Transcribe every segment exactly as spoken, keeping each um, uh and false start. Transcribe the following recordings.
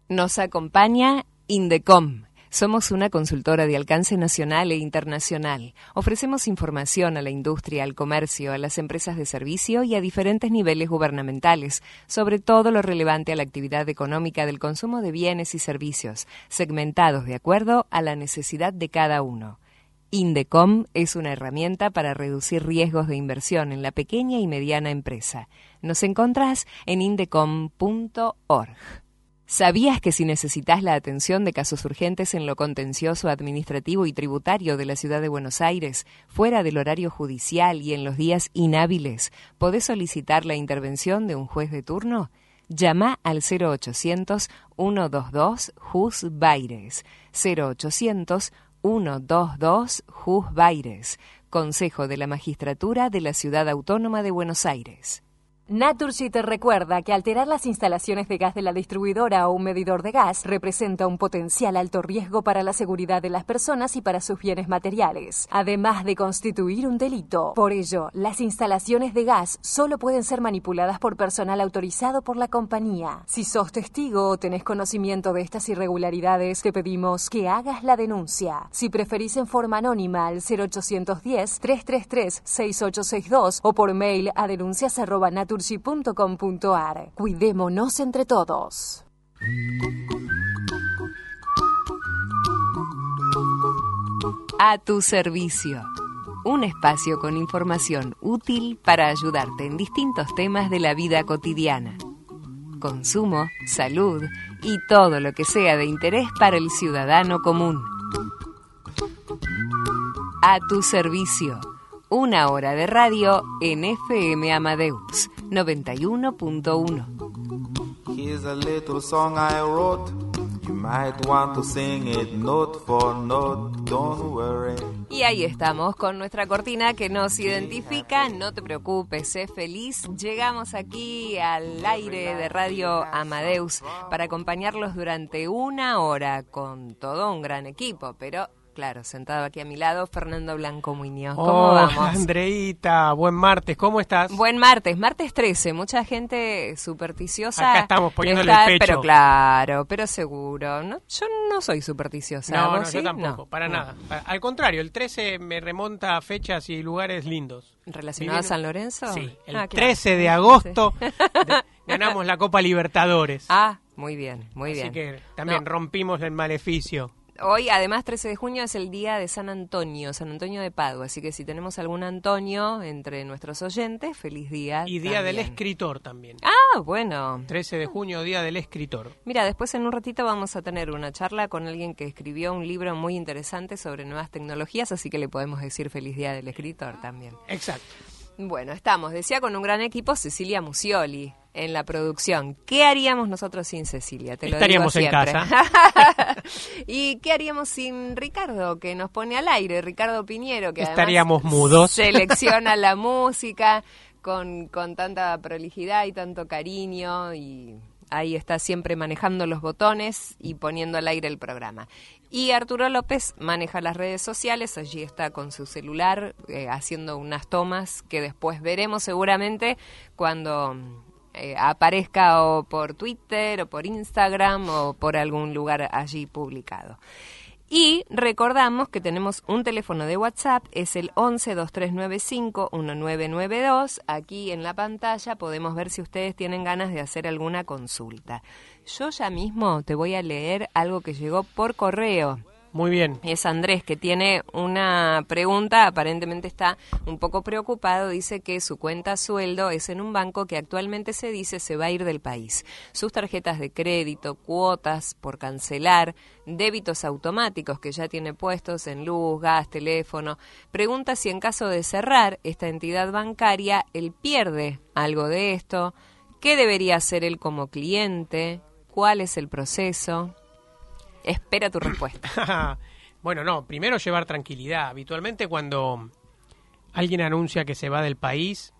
Nos acompaña Indecom. Somos una consultora de alcance nacional e internacional. Ofrecemos información a la industria, al comercio, a las empresas de servicio y a diferentes niveles gubernamentales sobre todo lo relevante a la actividad económica del consumo de bienes y servicios, segmentados de acuerdo a la necesidad de cada uno. Indecom es una herramienta para reducir riesgos de inversión en la pequeña y mediana empresa. Nos encontrás en indecom punto org. ¿Sabías que si necesitas la atención de casos urgentes en lo contencioso, administrativo y tributario de la Ciudad de Buenos Aires, fuera del horario judicial y en los días inhábiles, podés solicitar la intervención de un juez de turno? Llama al cero ochocientos, ciento veintidós, Jus Baires. cero ochocientos, ciento veintidós, Jus Baires. Consejo de la Magistratura de la Ciudad Autónoma de Buenos Aires. Naturgy te recuerda que alterar las instalaciones de gas de la distribuidora o un medidor de gas representa un potencial alto riesgo para la seguridad de las personas y para sus bienes materiales, además de constituir un delito. Por ello, las instalaciones de gas solo pueden ser manipuladas por personal autorizado por la compañía. Si sos testigo o tenés conocimiento de estas irregularidades, te pedimos que hagas la denuncia. Si preferís en forma anónima al cero ochocientos diez, trescientos treinta y tres, sesenta y ocho sesenta y dos o por mail a denuncias arroba naturgy punto com punto ar. Cuidémonos entre todos. A tu servicio. Un espacio con información útil para ayudarte en distintos temas de la vida cotidiana. Consumo, salud y todo lo que sea de interés para el ciudadano común. A tu servicio. Una hora de radio en F M Amadeus noventa y uno punto uno. Here's a little song I wrote. You might want to sing it note for note. Don't worry. Y ahí estamos con nuestra cortina que nos identifica. No te preocupes, sé feliz. Llegamos aquí al aire de Radio Amadeus para acompañarlos durante una hora con todo un gran equipo, pero claro, sentado aquí a mi lado, Fernando Blanco Muñoz. ¿Cómo oh, vamos? Andreita, buen martes, ¿cómo estás? Buen martes, martes trece, mucha gente supersticiosa. Acá estamos poniéndole está, el pecho. Pero claro, pero seguro. No, yo no soy supersticiosa. No, ¿Vos no, sí? yo tampoco, No. para no. nada. Al contrario, el trece me remonta a fechas y lugares lindos. ¿Relacionado a San Lorenzo? Sí, el ah, claro. trece de agosto de, ganamos la Copa Libertadores. Ah, muy bien, muy Así bien. que también No. rompimos el maleficio. Hoy, además, trece de junio es el día de San Antonio, San Antonio de Padua, así que si tenemos algún Antonio entre nuestros oyentes, feliz día. Y Día también. del Escritor también. Ah, bueno. trece de junio, Día del Escritor. Mira, después en un ratito vamos a tener una charla con alguien que escribió un libro muy interesante sobre nuevas tecnologías, así que le podemos decir feliz día del escritor también. Exacto. Bueno, estamos, decía, con un gran equipo, Cecilia Musioli en la producción. ¿Qué haríamos nosotros sin Cecilia? Te lo Estaríamos digo en siempre. casa. ¿Y qué haríamos sin Ricardo, que nos pone al aire? Ricardo Piñero, que Estaríamos además mudos. selecciona la música con, con tanta prolijidad y tanto cariño, y ahí está siempre manejando los botones y poniendo al aire el programa. Y Arturo López maneja las redes sociales, allí está con su celular eh, haciendo unas tomas que después veremos seguramente cuando eh, aparezca o por Twitter o por Instagram o por algún lugar allí publicado. Y recordamos que tenemos un teléfono de WhatsApp, es el once, dos tres nueve cinco, uno nueve nueve dos. Aquí en la pantalla podemos ver si ustedes tienen ganas de hacer alguna consulta. Yo ya mismo te voy a leer algo que llegó por correo. Muy bien. Es Andrés, que tiene una pregunta, aparentemente está un poco preocupado, dice que su cuenta sueldo es en un banco que actualmente se dice se va a ir del país. Sus tarjetas de crédito, cuotas por cancelar, débitos automáticos que ya tiene puestos en luz, gas, teléfono. Pregunta si en caso de cerrar esta entidad bancaria, él pierde algo de esto. ¿Qué debería hacer él como cliente? ¿Cuál es el proceso? Espera tu respuesta. Bueno, no, primero llevar tranquilidad. Habitualmente cuando alguien anuncia que se va del país,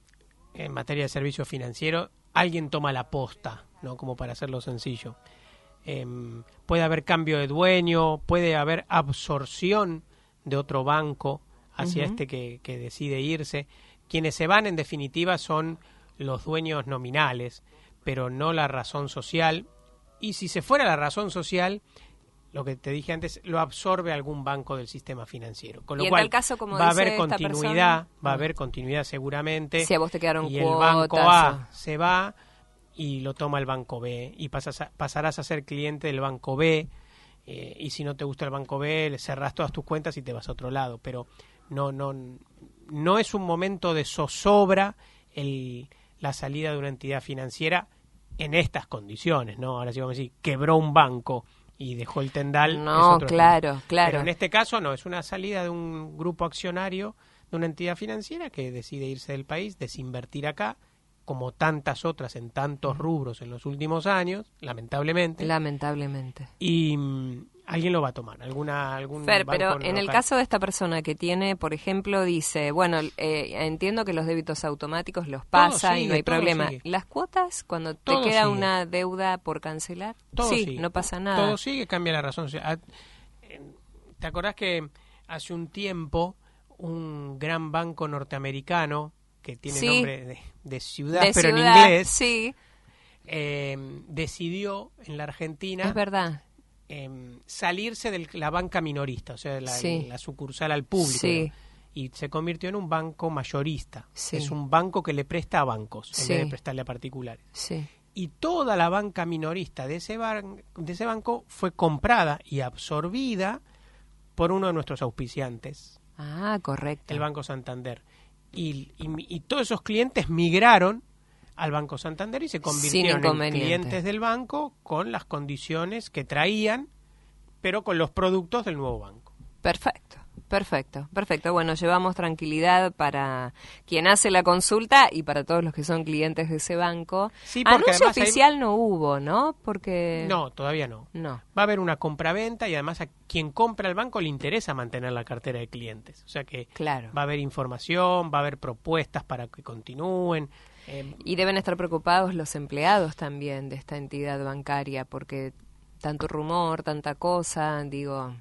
en materia de servicio financiero, alguien toma la posta, ¿no? Como para hacerlo sencillo. Eh, puede haber cambio de dueño, puede haber absorción de otro banco hacia uh-huh. este que, que decide irse. Quienes se van, en definitiva, son los dueños nominales, pero no la razón social y si se fuera la razón social, lo que te dije antes, lo absorbe algún banco del sistema financiero. Con lo y en cual tal caso, como va a dice haber esta continuidad, persona, va a haber continuidad seguramente. Si a vos te quedaron y cuotas, el banco A o... se va y lo toma el banco B y pasas a, pasarás a ser cliente del banco B. Eh, y si no te gusta el banco B, le cerrás todas tus cuentas y te vas a otro lado. Pero no, no, no es un momento de zozobra el, la salida de una entidad financiera en estas condiciones, ¿no? Ahora sí vamos a decir, quebró un banco y dejó el tendal. No, es otro claro, tema. claro. Pero en este caso no, es una salida de un grupo accionario de una entidad financiera que decide irse del país, desinvertir acá, como tantas otras en tantos rubros en los últimos años, lamentablemente. Lamentablemente. Y mm, alguien lo va a tomar, alguna algún Fer, banco pero en el local. caso de esta persona que tiene, por ejemplo, dice, bueno, eh, entiendo que los débitos automáticos los pasa sigue, y no hay todo problema. sigue. Las cuotas, cuando Todo te queda sigue. una deuda por cancelar, Todo sí, sigue. no pasa nada. Todo sigue, cambia la razón. O sea, ¿te acordás que hace un tiempo un gran banco norteamericano que tiene Sí. nombre de, de ciudad, De pero ciudad, en inglés, sí, eh, decidió en la Argentina es verdad. eh, salirse de la banca minorista, o sea, la, Sí. la sucursal al público. Sí. ¿no? Y se convirtió en un banco mayorista. Sí. Es un banco que le presta a bancos en Sí. vez de prestarle a particulares. Sí. Y toda la banca minorista de ese, ban- de ese banco fue comprada y absorbida por uno de nuestros auspiciantes, Ah, correcto. el Banco Santander. Y, y, y todos esos clientes migraron al Banco Santander y se convirtieron en inconveniente. clientes del banco con las condiciones que traían, pero con los productos del nuevo banco. Perfecto, perfecto, perfecto. Bueno, llevamos tranquilidad para quien hace la consulta y para todos los que son clientes de ese banco. Sí, porque Anuncio además hay- oficial no hubo, ¿no? Porque... No, todavía no. No. Va a haber una compraventa y además a quien compra el banco le interesa mantener la cartera de clientes. O sea que Claro. va a haber información, va a haber propuestas para que continúen. Eh, Y deben estar preocupados los empleados también de esta entidad bancaria, porque tanto rumor, tanta cosa, digo...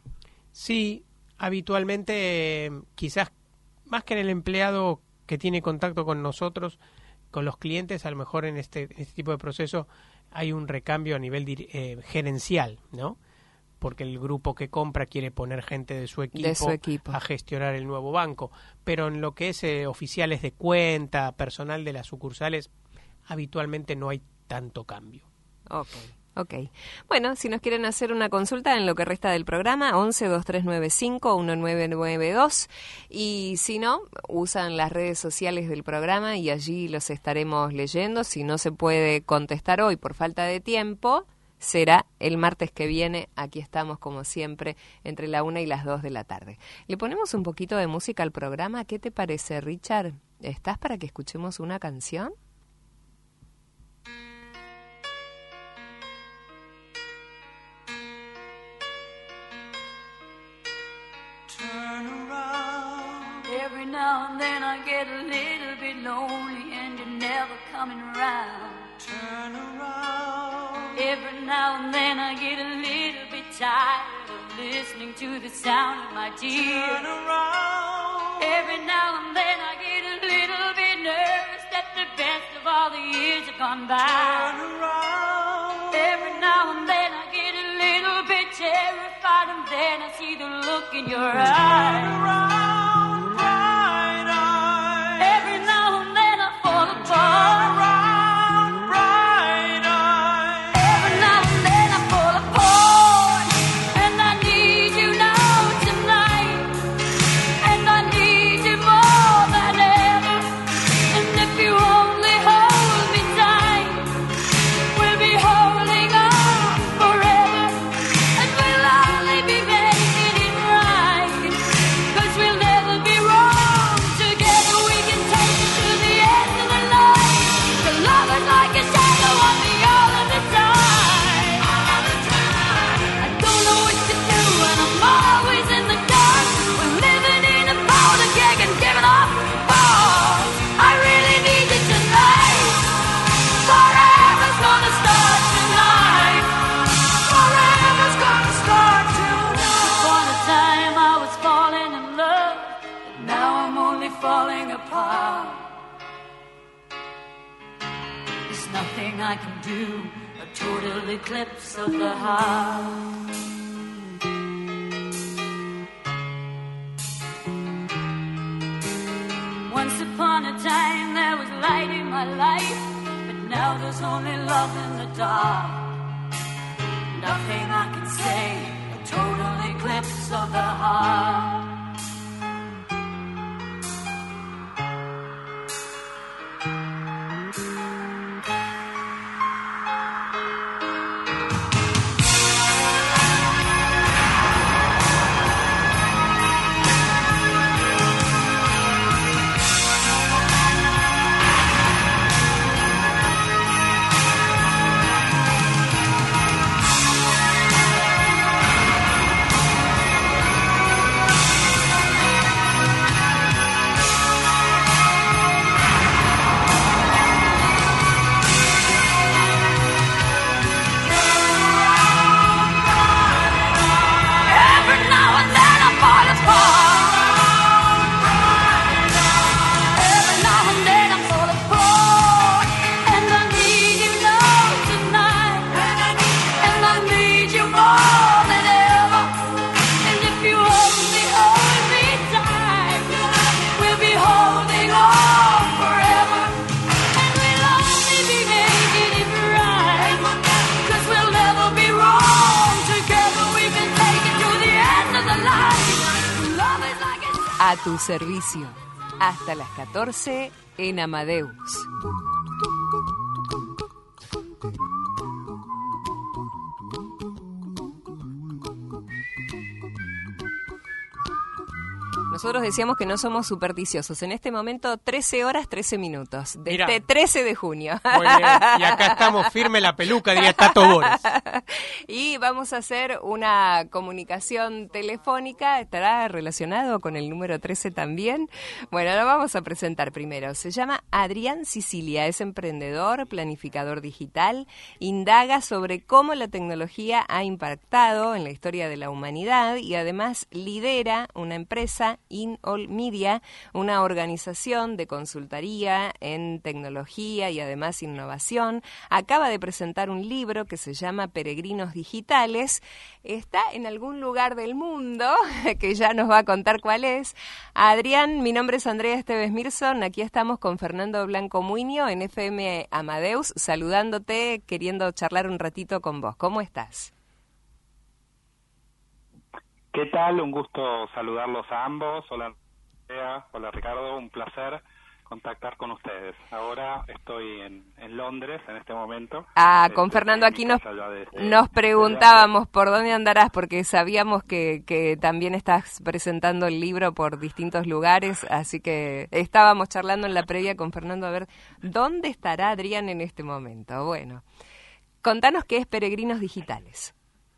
sí, habitualmente, eh, quizás más que en el empleado que tiene contacto con nosotros, con los clientes, a lo mejor en este, en este tipo de proceso hay un recambio a nivel dir- eh, gerencial, ¿no? Porque el grupo que compra quiere poner gente de su equipo, De su equipo. a gestionar el nuevo banco. Pero en lo que es eh, oficiales de cuenta, personal de las sucursales, habitualmente no hay tanto cambio. Ok, ok. Bueno, si nos quieren hacer una consulta en lo que resta del programa, once dos tres nueve cinco uno nueve nueve dos. Y si no, usan las redes sociales del programa y allí los estaremos leyendo. Si no se puede contestar hoy por falta de tiempo, será el martes que viene. Aquí estamos, como siempre, entre la una y las dos de la tarde. Le ponemos un poquito de música al programa. ¿Qué te parece, Richard? ¿Estás para que escuchemos una canción? Turn around. Every now and then I get a little bit lonely and you're never coming around. Turn around. Every now and then I get a little bit tired of listening to the sound of my tears. Turn around. Every now and then I get a little bit nervous that the best of all the years have gone by. Turn around. Every now and then I get a little bit terrified and then I see the look in your eyes. Turn around, bright eyes. Every now and then I fall apart. Turn around, bright eyes. Every now and then I fall apart. And I need you now tonight. And I need you more than ever. And if you only hold me tight, we'll be holding on forever. And we'll only be making it right. 'Cause we'll never be wrong. Together we can take it to the end of the line. The love is like a shadow on me all of the time. All of the time. I don't know what to do and I'm always in the dark. We're living in a powder keg and giving off balls. I really need you tonight. Forever's gonna start tonight. Forever's gonna start tonight. Upon a time I was falling in love, but now I'm only falling apart. There's nothing I can do or total eclipse of the heart. Once upon a time there was light in my life, but now there's only love in the dark. Nothing I can say, a total eclipse of the heart. A tu servicio, hasta las catorce en Amadeus. Nosotros decíamos que no somos supersticiosos. En este momento, trece horas, trece minutos. De Mirá. este trece de junio. Muy bien. Y acá estamos firme la peluca, diría Tato Bores. Y vamos a hacer una comunicación telefónica. ¿Estará relacionado con el número trece también? Bueno, lo vamos a presentar primero. Se llama Adrián Sicilia. Es emprendedor, planificador digital. Indaga sobre cómo la tecnología ha impactado en la historia de la humanidad y además lidera una empresa, InAll Media, una organización de consultoría en tecnología y además innovación. Acaba de presentar un libro que se llama Peregrinos Digitales. Está en algún lugar del mundo, que ya nos va a contar cuál es. Adrián, mi nombre es Andrea Esteves Mirson. Aquí estamos con Fernando Blanco Muño en F M Amadeus, saludándote, queriendo charlar un ratito con vos. ¿Cómo estás? ¿Qué tal? Un gusto saludarlos a ambos. Hola Andrea, hola Ricardo, un placer contactar con ustedes. Ahora estoy en, en Londres en este momento. Ah, eh, con Fernando aquí nos, desde, nos preguntábamos por dónde andarás, porque sabíamos que, que también estás presentando el libro por distintos lugares, así que estábamos charlando en la previa con Fernando a ver dónde estará Adrián en este momento. Bueno, contanos qué es Peregrinos Digitales.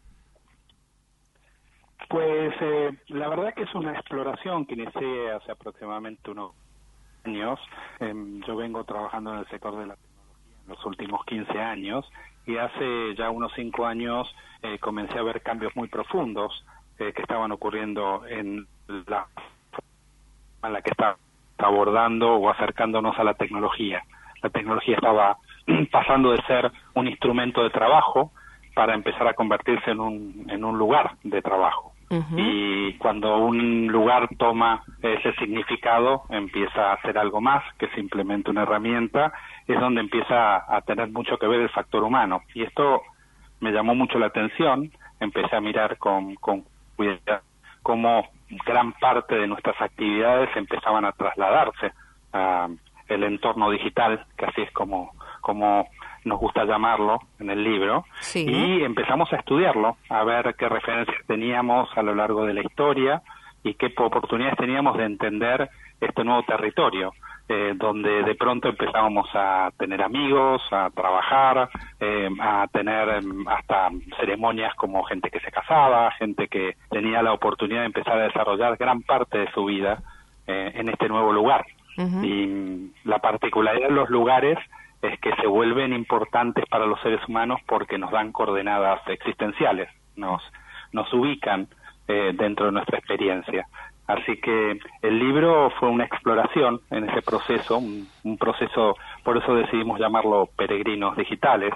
Pues eh, la verdad que es una exploración que inicié hace aproximadamente unos años. Eh, yo vengo trabajando en el sector de la tecnología en los últimos quince años y hace ya unos cinco años eh, comencé a ver cambios muy profundos eh, que estaban ocurriendo en la en la que está abordando o acercándonos a la tecnología. La tecnología estaba pasando de ser un instrumento de trabajo para empezar a convertirse en un en un lugar de trabajo. Uh-huh. Y cuando un lugar toma ese significado, empieza a ser algo más que simplemente una herramienta, es donde empieza a tener mucho que ver el factor humano. Y esto me llamó mucho la atención, empecé a mirar con, con cuidado cómo gran parte de nuestras actividades empezaban a trasladarse a el entorno digital, que así es como, como nos gusta llamarlo en el libro, sí. Y empezamos a estudiarlo, a ver qué referencias teníamos a lo largo de la historia y qué oportunidades teníamos de entender este nuevo territorio, eh, donde de pronto empezábamos a tener amigos, a trabajar, eh, a tener hasta ceremonias como gente que se casaba, gente que tenía la oportunidad de empezar a desarrollar gran parte de su vida eh, en este nuevo lugar. Uh-huh. Y la particularidad de los lugares es que se vuelven importantes para los seres humanos porque nos dan coordenadas existenciales, nos nos ubican eh, dentro de nuestra experiencia. Así que el libro fue una exploración en ese proceso, un, un proceso, por eso decidimos llamarlo Peregrinos Digitales,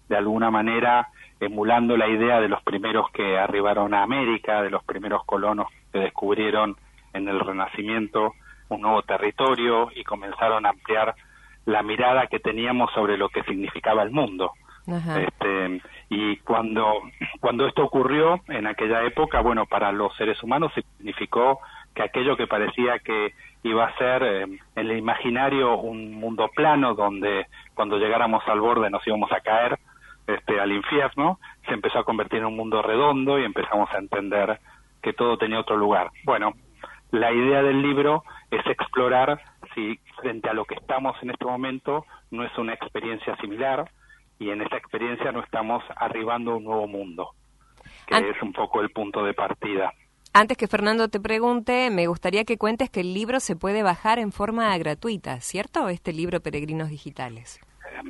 de alguna manera emulando la idea de los primeros que arribaron a América, de los primeros colonos que descubrieron en el Renacimiento un nuevo territorio y comenzaron a ampliar la mirada que teníamos sobre lo que significaba el mundo. Ajá. Este, y cuando, cuando esto ocurrió en aquella época, bueno, para los seres humanos significó que aquello que parecía que iba a ser eh, en el imaginario un mundo plano donde cuando llegáramos al borde nos íbamos a caer este, al infierno, se empezó a convertir en un mundo redondo y empezamos a entender que todo tenía otro lugar. Bueno, la idea del libro es explorar si frente a lo que estamos en este momento no es una experiencia similar y en esa experiencia no estamos arribando a un nuevo mundo, que An- es un poco el punto de partida. Antes que Fernando te pregunte, me gustaría que cuentes que el libro se puede bajar en forma gratuita, ¿cierto? Este libro Peregrinos Digitales.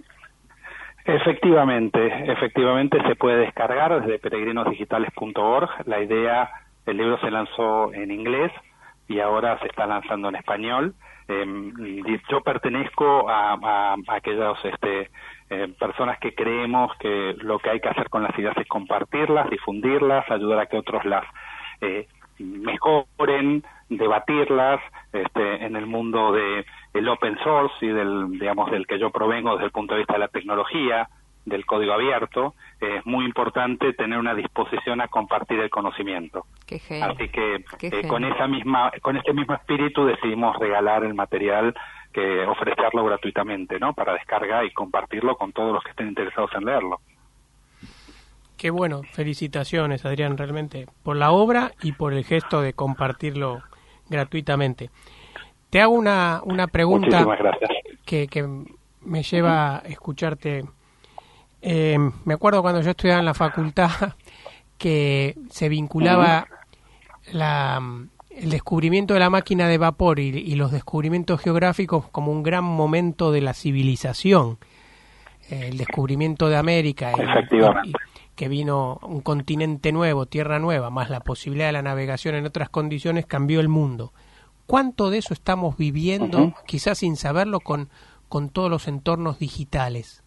Efectivamente, efectivamente se puede descargar desde peregrinos digitales punto org. La idea, el libro se lanzó en inglés y ahora se está lanzando en español. Eh, yo pertenezco a, a, a aquellas este, eh, personas que creemos que lo que hay que hacer con las ideas es compartirlas, difundirlas, ayudar a que otros las eh, mejoren, debatirlas este, en el mundo de el open source y del, digamos, del que yo provengo desde el punto de vista de la tecnología, del código abierto. Eh, es muy importante tener una disposición a compartir el conocimiento. Qué genio. Así que Qué eh, genio. con esa misma, con ese mismo espíritu decidimos regalar el material, que ofrecerlo gratuitamente, ¿no? Para descarga y compartirlo con todos los que estén interesados en leerlo. Qué bueno, felicitaciones Adrián, realmente, por la obra y por el gesto de compartirlo gratuitamente. Te hago una, una pregunta que, que me lleva a escucharte. Eh, me acuerdo cuando yo estudiaba en la facultad que se vinculaba la, el descubrimiento de la máquina de vapor y, y los descubrimientos geográficos como un gran momento de la civilización. Eh, el descubrimiento de América y, y, que vino un continente nuevo, tierra nueva, más la posibilidad de la navegación en otras condiciones, cambió el mundo. ¿Cuánto de eso estamos viviendo, uh-huh. quizás sin saberlo, con, con todos los entornos digitales?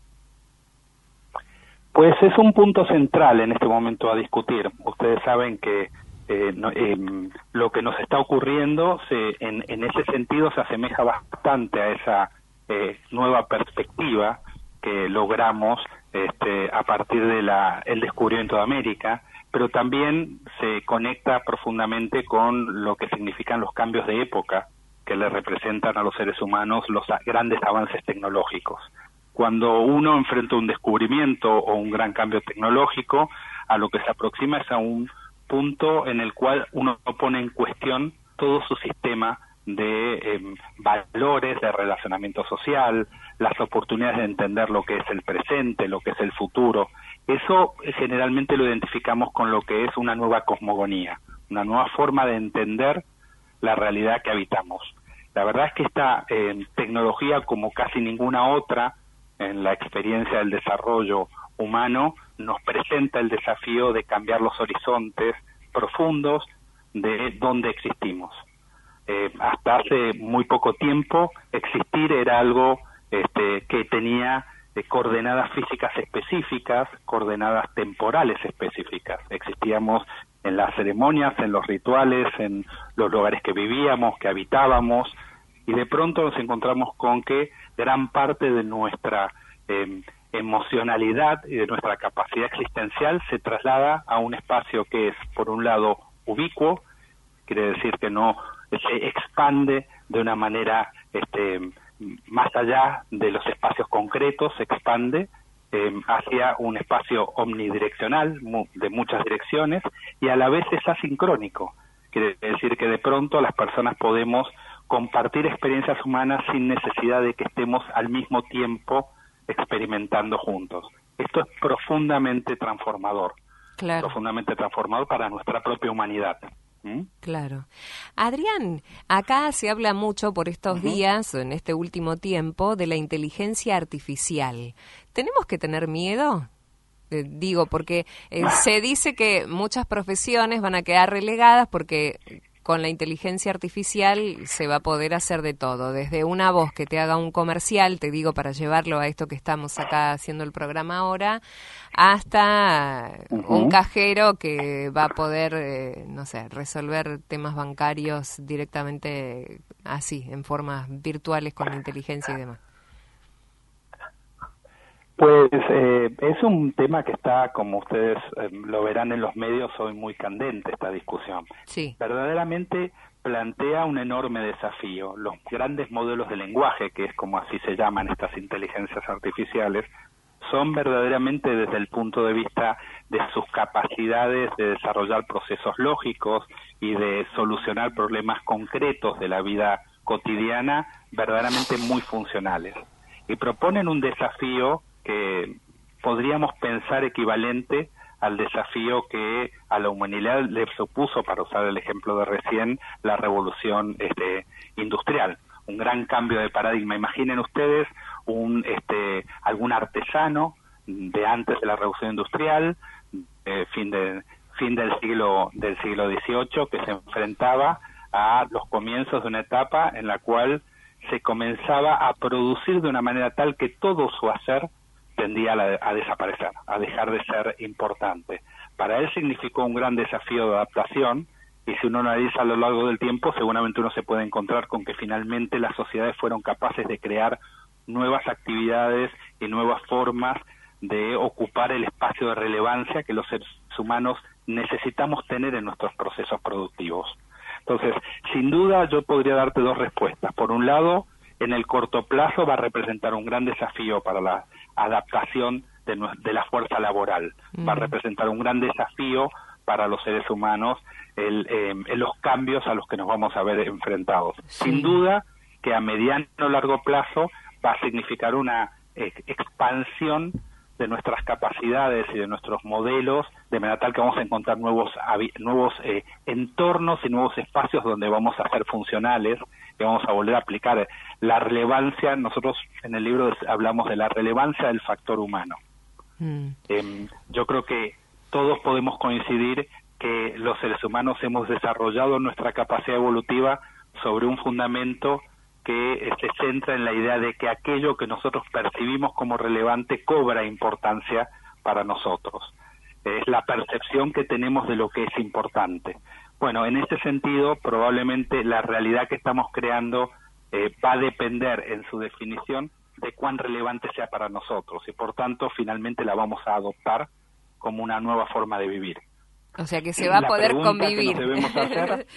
Pues es un punto central en este momento a discutir. Ustedes saben que eh, no, eh, lo que nos está ocurriendo se, en, en ese sentido se asemeja bastante a esa eh, nueva perspectiva que logramos este, a partir de la el descubrimiento de América, pero también se conecta profundamente con lo que significan los cambios de época que le representan a los seres humanos los grandes avances tecnológicos. Cuando uno enfrenta un descubrimiento o un gran cambio tecnológico, a lo que se aproxima es a un punto en el cual uno pone en cuestión todo su sistema de eh, valores, de relacionamiento social, las oportunidades de entender lo que es el presente, lo que es el futuro. Eso eh, generalmente lo identificamos con lo que es una nueva cosmogonía, una nueva forma de entender la realidad que habitamos. La verdad es que esta eh, tecnología, como casi ninguna otra en la experiencia del desarrollo humano, nos presenta el desafío de cambiar los horizontes profundos de donde existimos. Eh, hasta hace muy poco tiempo existir era algo este, que tenía eh, coordenadas físicas específicas, coordenadas temporales específicas. Existíamos en las ceremonias, en los rituales, en los lugares que vivíamos, que habitábamos, y de pronto nos encontramos con que gran parte de nuestra eh, emocionalidad y de nuestra capacidad existencial se traslada a un espacio que es, por un lado, ubicuo, quiere decir que no se expande de una manera este, más allá de los espacios concretos, se expande eh, hacia un espacio omnidireccional, mu- de muchas direcciones, y a la vez es asincrónico, quiere decir que de pronto las personas podemos compartir experiencias humanas sin necesidad de que estemos al mismo tiempo experimentando juntos. Esto es profundamente transformador, claro. profundamente transformador para nuestra propia humanidad. ¿Mm? Claro. Adrián, acá se habla mucho por estos uh-huh. días, en este último tiempo, de la inteligencia artificial. ¿Tenemos que tener miedo? Eh, digo, porque eh, se dice que muchas profesiones van a quedar relegadas porque con la inteligencia artificial se va a poder hacer de todo, desde una voz que te haga un comercial, te digo para llevarlo a esto que estamos acá haciendo el programa ahora, hasta uh-huh. un cajero que va a poder, eh, no sé, resolver temas bancarios directamente así, en formas virtuales con inteligencia y demás. Pues eh, es un tema que está, como ustedes eh, lo verán en los medios, hoy muy candente esta discusión. Sí. Verdaderamente plantea un enorme desafío. Los grandes modelos de lenguaje, que es como así se llaman estas inteligencias artificiales, son verdaderamente desde el punto de vista de sus capacidades de desarrollar procesos lógicos y de solucionar problemas concretos de la vida cotidiana, verdaderamente muy funcionales. Y proponen un desafío que podríamos pensar equivalente al desafío que a la humanidad le supuso, para usar el ejemplo de recién, la revolución este, industrial. Un gran cambio de paradigma. Imaginen ustedes un este algún artesano de antes de la revolución industrial, eh, fin de fin del siglo del siglo dieciocho, que se enfrentaba a los comienzos de una etapa en la cual se comenzaba a producir de una manera tal que todo su hacer tendía a, la, a desaparecer, a dejar de ser importante. Para él significó un gran desafío de adaptación, y si uno analiza a lo largo del tiempo, seguramente uno se puede encontrar con que finalmente las sociedades fueron capaces de crear nuevas actividades y nuevas formas de ocupar el espacio de relevancia que los seres humanos necesitamos tener en nuestros procesos productivos. Entonces, sin duda yo podría darte dos respuestas. Por un lado, en el corto plazo va a representar un gran desafío para la adaptación de, de la fuerza laboral. Mm. Va a representar un gran desafío para los seres humanos el, eh, en los cambios a los que nos vamos a ver enfrentados. Sí. Sin duda que a mediano o largo plazo va a significar una eh, expansión de nuestras capacidades y de nuestros modelos, de manera tal que vamos a encontrar nuevos nuevos eh, entornos y nuevos espacios donde vamos a ser funcionales, y vamos a volver a aplicar la relevancia. Nosotros en el libro hablamos de la relevancia del factor humano. Mm. Eh, yo creo que todos podemos coincidir que los seres humanos hemos desarrollado nuestra capacidad evolutiva sobre un fundamento que se centra en la idea de que aquello que nosotros percibimos como relevante cobra importancia para nosotros. Es la percepción que tenemos de lo que es importante. Bueno, en este sentido, probablemente la realidad que estamos creando eh, va a depender en su definición de cuán relevante sea para nosotros, y por tanto finalmente la vamos a adoptar como una nueva forma de vivir. O sea que se va a poder convivir. Que nos debemos hacer,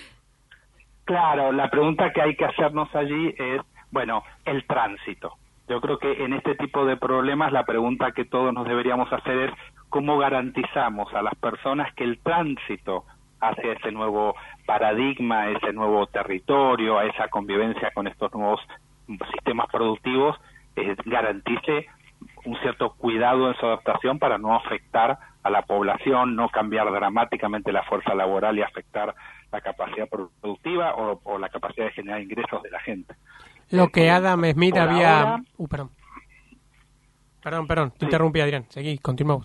claro, la pregunta que hay que hacernos allí es, bueno, el tránsito. Yo creo que en este tipo de problemas la pregunta que todos nos deberíamos hacer es cómo garantizamos a las personas que el tránsito hacia ese nuevo paradigma, a ese nuevo territorio, a esa convivencia con estos nuevos sistemas productivos, eh, garantice un cierto cuidado en su adaptación para no afectar a la población, no cambiar dramáticamente la fuerza laboral y afectar la capacidad productiva o, o la capacidad de generar ingresos de la gente. Lo eh, que Adam Smith había... Ahora... Uh, perdón. Perdón, perdón, te sí. interrumpí, Adrián. Seguí, continuamos.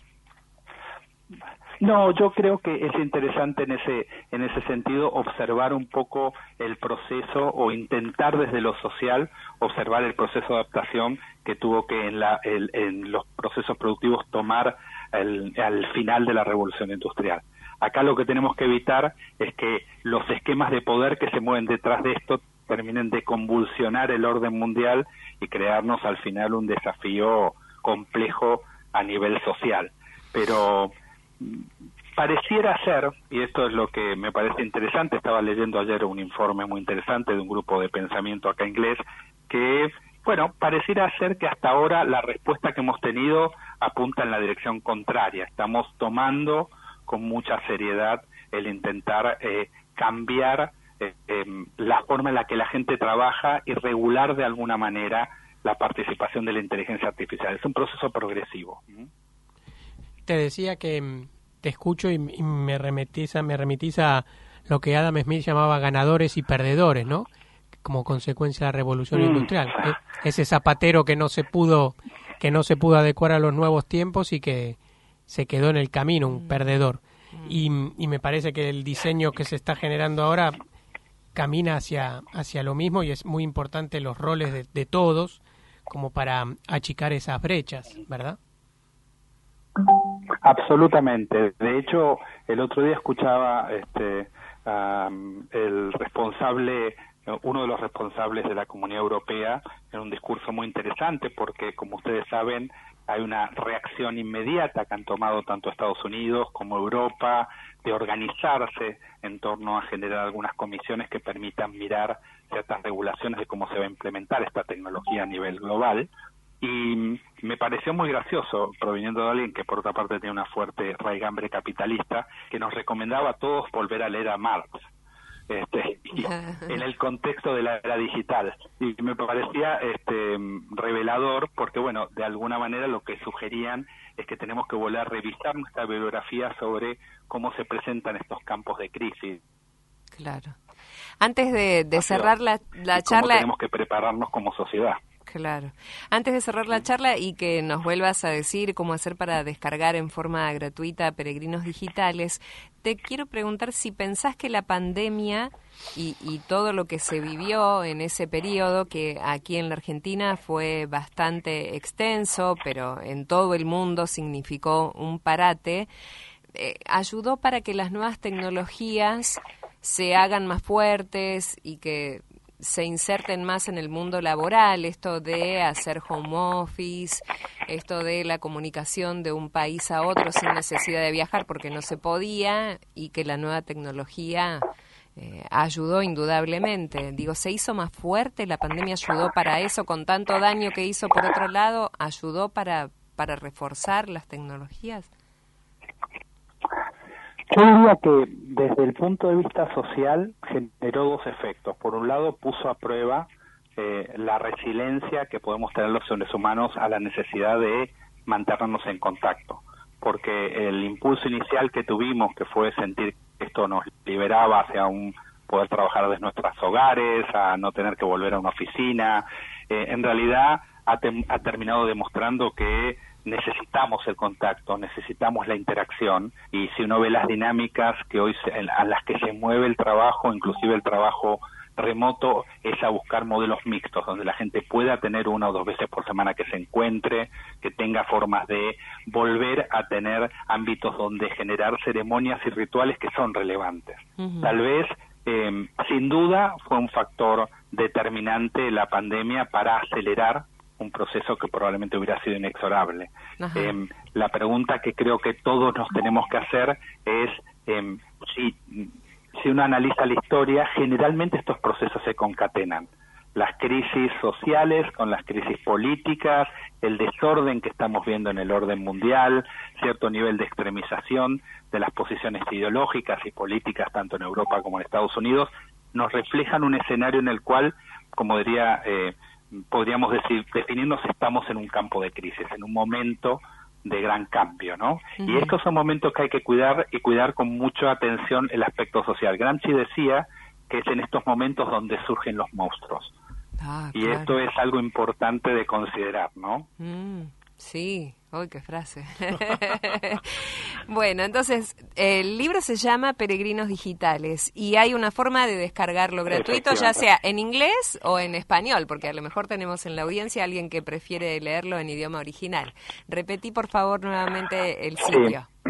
No, yo creo que es interesante en ese en ese sentido observar un poco el proceso, o intentar desde lo social observar el proceso de adaptación que tuvo que en, la, el, en los procesos productivos tomar el, al final de la revolución industrial. Acá lo que tenemos que evitar es que los esquemas de poder que se mueven detrás de esto terminen de convulsionar el orden mundial y crearnos al final un desafío complejo a nivel social. Pero pareciera ser, y esto es lo que me parece interesante, estaba leyendo ayer un informe muy interesante de un grupo de pensamiento acá inglés, que, bueno, pareciera ser que hasta ahora la respuesta que hemos tenido apunta en la dirección contraria. Estamos tomando con mucha seriedad el intentar eh, cambiar eh, eh, la forma en la que la gente trabaja y regular de alguna manera la participación de la inteligencia artificial. Es un proceso progresivo. Te decía que te escucho y, y me remitís a, me remitís a lo que Adam Smith llamaba ganadores y perdedores, ¿no? Como consecuencia de la revolución mm. industrial. ¿eh? Ese zapatero que no se pudo que no se pudo adecuar a los nuevos tiempos y que se quedó en el camino, un mm. perdedor. Mm. Y, y me parece que el diseño que se está generando ahora camina hacia, hacia lo mismo y es muy importante los roles de, de todos como para achicar esas brechas, ¿verdad? Absolutamente. De hecho, el otro día escuchaba este um, el responsable, uno de los responsables de la Comunidad Europea, en un discurso muy interesante, porque como ustedes saben, hay una reacción inmediata que han tomado tanto Estados Unidos como Europa de organizarse en torno a generar algunas comisiones que permitan mirar ciertas regulaciones de cómo se va a implementar esta tecnología a nivel global. Y me pareció muy gracioso, proviniendo de alguien que por otra parte tiene una fuerte raigambre capitalista, que nos recomendaba a todos volver a leer a Marx, este, en el contexto de la era digital. Y me parecía este, revelador, porque bueno, de alguna manera lo que sugerían es que tenemos que volver a revisar nuestra bibliografía sobre cómo se presentan estos campos de crisis. Claro. Antes de, de cerrar la, la y charla... cómo tenemos que prepararnos como sociedad. Claro. Antes de cerrar la charla y que nos vuelvas a decir cómo hacer para descargar en forma gratuita Peregrinos Digitales, te quiero preguntar si pensás que la pandemia y, y todo lo que se vivió en ese periodo, que aquí en la Argentina fue bastante extenso, pero en todo el mundo significó un parate, eh, ayudó para que las nuevas tecnologías se hagan más fuertes y que se inserten más en el mundo laboral, esto de hacer home office, esto de la comunicación de un país a otro sin necesidad de viajar porque no se podía, y que la nueva tecnología eh, ayudó indudablemente. Digo, ¿se hizo más fuerte? ¿La pandemia ayudó para eso? Con tanto daño que hizo por otro lado, ¿ayudó para, para reforzar las tecnologías? Yo diría que desde el punto de vista social generó dos efectos. Por un lado, puso a prueba eh, la resiliencia que podemos tener los seres humanos a la necesidad de mantenernos en contacto, porque el impulso inicial que tuvimos, que fue sentir que esto nos liberaba hacia un poder trabajar desde nuestros hogares, a no tener que volver a una oficina, eh, en realidad ha, te- ha terminado demostrando que necesitamos el contacto, necesitamos la interacción, y si uno ve las dinámicas que hoy se, a las que se mueve el trabajo, inclusive el trabajo remoto, es a buscar modelos mixtos, donde la gente pueda tener una o dos veces por semana que se encuentre, que tenga formas de volver a tener ámbitos donde generar ceremonias y rituales que son relevantes. Uh-huh. Tal vez, eh, sin duda, fue un factor determinante la pandemia para acelerar un proceso que probablemente hubiera sido inexorable. Eh, la pregunta que creo que todos nos tenemos que hacer es eh, si, si uno analiza la historia, generalmente estos procesos se concatenan. Las crisis sociales con las crisis políticas, el desorden que estamos viendo en el orden mundial, cierto nivel de extremización de las posiciones ideológicas y políticas tanto en Europa como en Estados Unidos, nos reflejan un escenario en el cual, como diría eh, podríamos decir, definirnos, estamos en un campo de crisis, en un momento de gran cambio, ¿no? Uh-huh. Y estos son momentos que hay que cuidar, y cuidar con mucha atención el aspecto social. Gramsci decía que es en estos momentos donde surgen los monstruos. Ah, y claro. Esto es algo importante de considerar, ¿no? Mm, sí, uy, qué frase. Bueno, entonces, el libro se llama Peregrinos Digitales y hay una forma de descargarlo gratuito, ya sea en inglés o en español, porque a lo mejor tenemos en la audiencia a alguien que prefiere leerlo en idioma original. Repetí, por favor, nuevamente el sitio. Sí.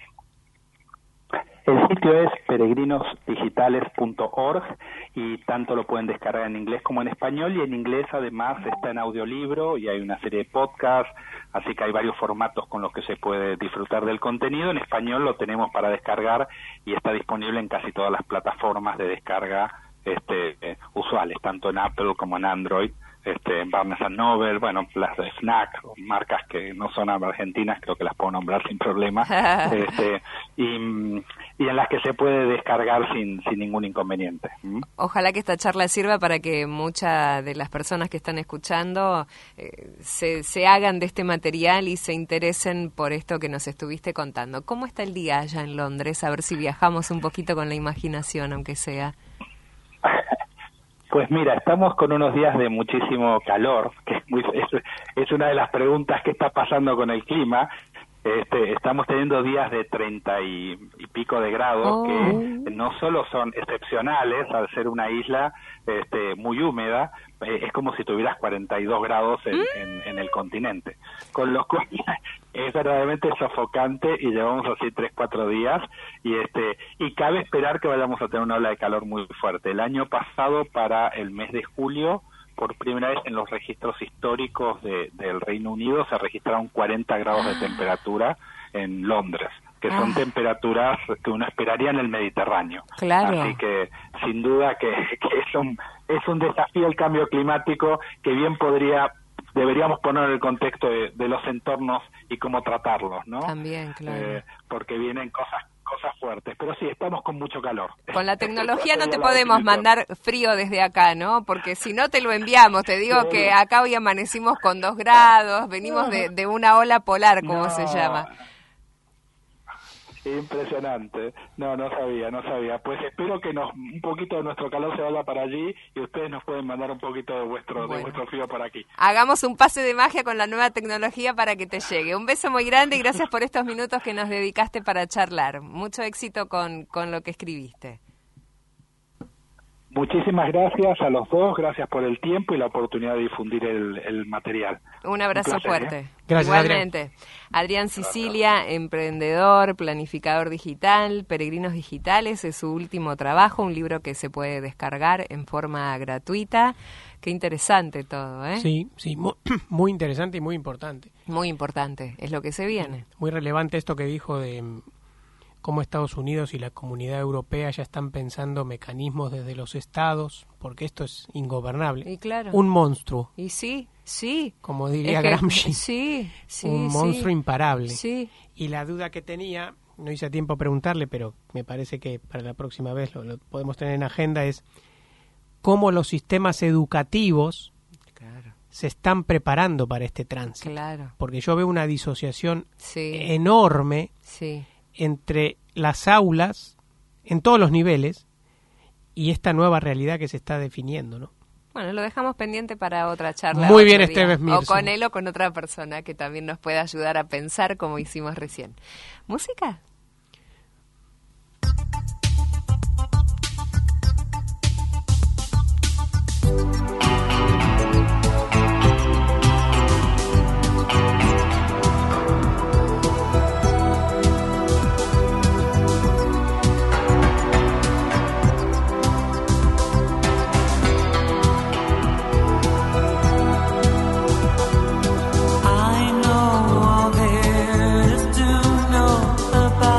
El sitio es peregrinos digitales punto org y tanto lo pueden descargar en inglés como en español, y en inglés además está en audiolibro y hay una serie de podcasts, así que hay varios formatos con los que se puede disfrutar del contenido. En español lo tenemos para descargar y está disponible en casi todas las plataformas de descarga este, eh, usuales, tanto en Apple como en Android. Este, Barnes and Noble, bueno, las de Fnac, marcas que no son argentinas, creo que las puedo nombrar sin problema, este, y, y en las que se puede descargar sin, sin ningún inconveniente. ¿Mm? Ojalá que esta charla sirva para que muchas de las personas que están escuchando eh, se, se hagan de este material y se interesen por esto que nos estuviste contando. ¿Cómo está el día allá en Londres? A ver si viajamos un poquito con la imaginación, aunque sea. Pues mira, estamos con unos días de muchísimo calor, que es, muy, es, es una de las preguntas que está pasando con el clima, Este, estamos teniendo días de treinta y, y pico de grados oh. que no solo son excepcionales al ser una isla este, muy húmeda, eh, es como si tuvieras cuarenta y dos grados en, mm. en, en el continente, con lo cual es verdaderamente sofocante y llevamos así tres, cuatro días y este y cabe esperar que vayamos a tener una ola de calor muy fuerte. El año pasado, para el mes de julio, por primera vez en los registros históricos de, del Reino Unido se registraron cuarenta grados de temperatura en Londres, que son ah. temperaturas que uno esperaría en el Mediterráneo. Claro. Así que sin duda que, que es un es un desafío el cambio climático que bien podría deberíamos poner en el contexto de, de los entornos y cómo tratarlos, ¿no? También, claro. Eh, porque vienen cosas cosas fuertes, pero sí, estamos con mucho calor. Con la tecnología no te podemos mandar frío desde acá, ¿no? Porque si no te lo enviamos, te digo sí. que acá hoy amanecimos con dos grados, venimos de, de una ola polar, como no. se llama. Impresionante. No, no sabía, no sabía. Pues espero que nos un poquito de nuestro calor se vaya para allí y ustedes nos pueden mandar un poquito de vuestro bueno. de vuestro frío por aquí. Hagamos un pase de magia con la nueva tecnología para que te llegue. Un beso muy grande y gracias por estos minutos que nos dedicaste para charlar. Mucho éxito con, con lo que escribiste. Muchísimas gracias a los dos, gracias por el tiempo y la oportunidad de difundir el, el material. Un abrazo Un placer, fuerte. ¿eh? Gracias, Igualmente. Adrián, Adrián Sicilia, gracias. Emprendedor, planificador digital, Peregrinos Digitales, es su último trabajo, un libro que se puede descargar en forma gratuita. Qué interesante todo, ¿eh? Sí, sí, muy, muy interesante y muy importante. Muy importante, es lo que se viene. Muy relevante esto que dijo de cómo Estados Unidos y la Comunidad Europea ya están pensando mecanismos desde los estados, porque esto es ingobernable. Y claro. Un monstruo. Y sí, sí. Como diría es que, Gramsci. Sí, sí, un monstruo sí. imparable. Sí. Y la duda que tenía, no hice tiempo a preguntarle, pero me parece que para la próxima vez lo, lo podemos tener en agenda, es cómo los sistemas educativos claro. se están preparando para este tránsito. Claro. Porque yo veo una disociación sí. enorme sí. entre las aulas, en todos los niveles, y esta nueva realidad que se está definiendo, ¿no? Bueno, lo dejamos pendiente para otra charla. Muy bien, Esteves Mirson. O con él o con otra persona que también nos pueda ayudar a pensar como hicimos recién. ¿Música? About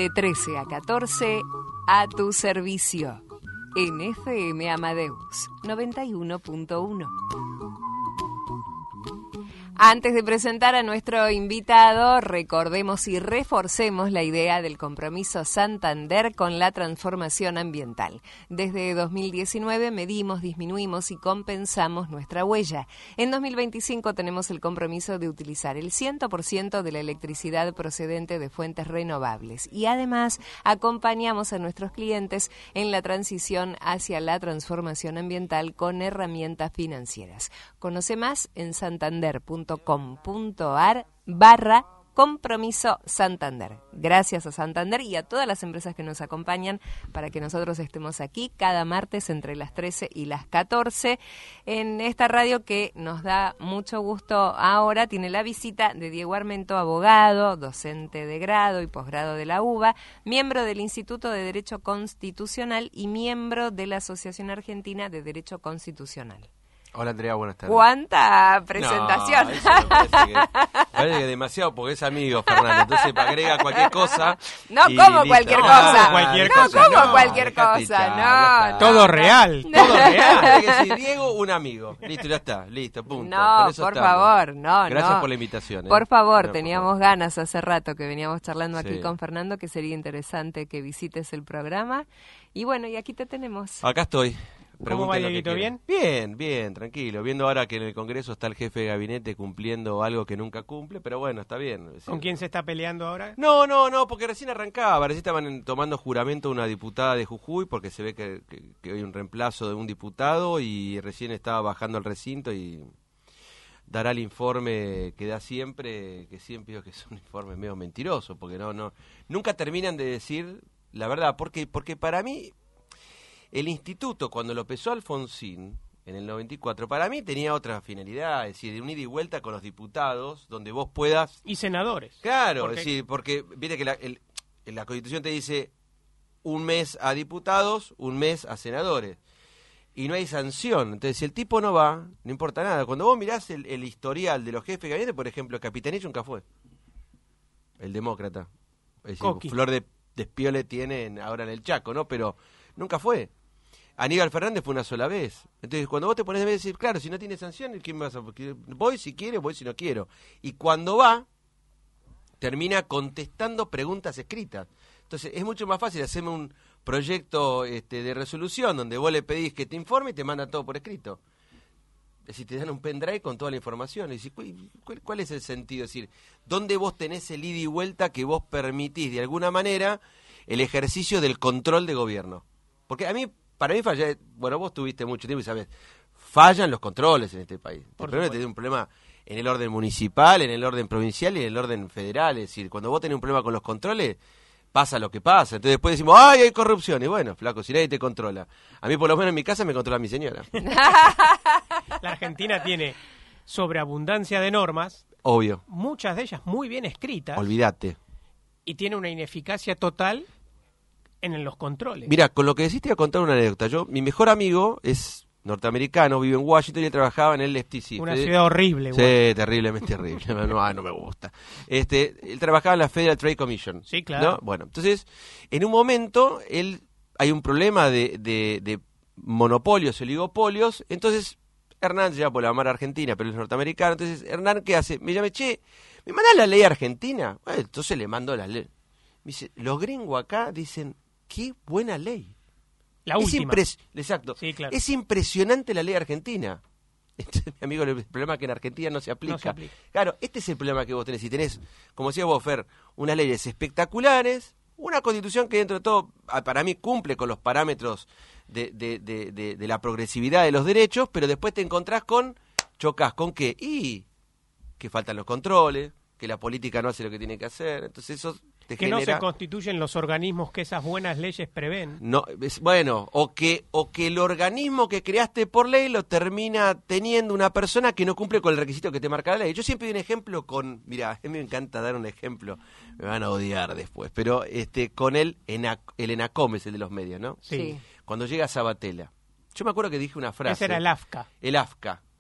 De trece a catorce, a tu servicio. En F M Amadeus noventa y uno punto uno. Antes de presentar a nuestro invitado, recordemos y reforcemos la idea del compromiso Santander con la transformación ambiental. Desde dos mil diecinueve medimos, disminuimos y compensamos nuestra huella. En dos mil veinticinco tenemos el compromiso de utilizar el cien por ciento de la electricidad procedente de fuentes renovables y además acompañamos a nuestros clientes en la transición hacia la transformación ambiental con herramientas financieras. Conoce más en santander punto com punto ar barra compromiso Santander. Gracias a Santander y a todas las empresas que nos acompañan para que nosotros estemos aquí cada martes entre las trece y las catorce en esta radio que nos da mucho gusto. Ahora tiene la visita de Diego Armento, abogado, docente de grado y posgrado de la U B A, miembro del Instituto de Derecho Constitucional y miembro de la Asociación Argentina de Derecho Constitucional. Hola Andrea, buenas tardes. ¿Cuánta presentación? No, eso me parece, que, parece que demasiado porque es amigo, Fernando. Entonces agrega cualquier cosa. No como listo. cualquier No, cosa. cualquier no cosa, como no, cualquier dejate cosa. echar, No, Todo real, todo real. Hay que decir, Diego, un amigo. Listo, ya está, listo, punto. No, Con eso por estamos. favor, no, Gracias no. por la invitación. ¿eh? Por favor, No, teníamos por ganas hace rato que veníamos charlando aquí Sí. con Fernando, que sería interesante que visites el programa. Y bueno, y aquí te tenemos. favor. Acá estoy. ¿Cómo va, Pregunten lo que Dieguito? quieran. Bien, bien, tranquilo. Viendo ahora que en el Congreso está el jefe de gabinete cumpliendo algo que nunca cumple, pero bueno, está bien. Es ¿Con decir, quién se está peleando ahora? No, no, no, porque recién arrancaba, recién estaban en- tomando juramento una diputada de Jujuy, porque se ve que, que, que hay un reemplazo de un diputado y recién estaba bajando al recinto y dará el informe que da siempre, que siempre digo que es un informe medio mentiroso, porque no, no, nunca terminan de decir la verdad, porque, porque para mí el instituto cuando lo empezó Alfonsín en el noventa y cuatro, para mí tenía otra finalidad, es decir, de un ida y vuelta con los diputados, donde vos puedas Y senadores. Claro, Porque- es decir, porque viste que la, el- la Constitución te dice un mes a diputados, un mes a senadores. Y no hay sanción. Entonces, si el tipo no va, no importa nada. Cuando vos mirás el, el historial de los jefes de gabinete, por ejemplo, Capitanich nunca fue. El demócrata. Es decir, Coqui. Flor de Despiole tiene en- ahora en el Chaco, ¿no? Pero nunca fue. Aníbal Fernández fue una sola vez. Entonces, cuando vos te pones a decir, claro, si no tiene sanción, ¿quién vas a...? Voy si quiero, voy si no quiero. Y cuando va, termina contestando preguntas escritas. Entonces, es mucho más fácil hacerme un proyecto este, de resolución donde vos le pedís que te informe y te manda todo por escrito. Es decir, te dan un pendrive con toda la información. Y decís, ¿cuál, cuál, cuál es el sentido? Es decir, ¿dónde vos tenés el ida y vuelta que vos permitís, de alguna manera, el ejercicio del control de gobierno? Porque a mí, para mí falla, bueno, vos tuviste mucho tiempo y sabés, fallan los controles en este país. Por Primero supuesto. tenés un problema en el orden municipal, en el orden provincial y en el orden federal. Es decir, cuando vos tenés un problema con los controles, pasa lo que pasa. Entonces después decimos, ¡ay, hay corrupción! Y bueno, flaco, si nadie te controla. A mí, por lo menos en mi casa, me controla mi señora. La Argentina tiene sobreabundancia de normas, Obvio. muchas de ellas muy bien escritas, Olvídate. y tiene una ineficacia total en los controles. Mira, con lo que decís te voy a contar una anécdota. Yo, mi mejor amigo es norteamericano, vive en Washington y él trabajaba en el F T C. Una Fede- ciudad horrible. Sí, güey. terriblemente horrible. No, ah, no me gusta. Este, él trabajaba en la Federal Trade Commission. Sí, claro. ¿no? Bueno, entonces, en un momento, él hay un problema de, de, de monopolios, oligopolios. Entonces, Hernán se llama por la mar Argentina, pero él es norteamericano. Entonces, Hernán, ¿qué hace? Me llama, che, ¿me mandás la ley argentina? Bueno, entonces le mando la ley. Me dice, los gringos acá dicen, qué buena ley. La es última. impres- Exacto. Sí, claro. Es impresionante la ley argentina. Entonces, mi amigo, el problema es que en Argentina no se aplica. No se aplica. Claro, este es el problema que vos tenés. Si tenés, como decías vos, Fer, unas leyes espectaculares, una constitución que dentro de todo, ah, para mí, cumple con los parámetros de, de, de, de, de la progresividad de los derechos, pero después te encontrás con, chocas con qué, y que faltan los controles, que la política no hace lo que tiene que hacer. Entonces eso te Que no genera... se constituyen los organismos que esas buenas leyes prevén. No, es, bueno, o que o que el organismo que creaste por ley lo termina teniendo una persona que no cumple con el requisito que te marca la ley. Yo siempre doy un ejemplo con, mira, a mí me encanta dar un ejemplo, me van a odiar después, pero este con el ENAC, el ENACOM es el de los medios, ¿no? Sí. Cuando llega Sabatella. Yo me acuerdo que dije una frase. Ese era el AFCA. El AFCA.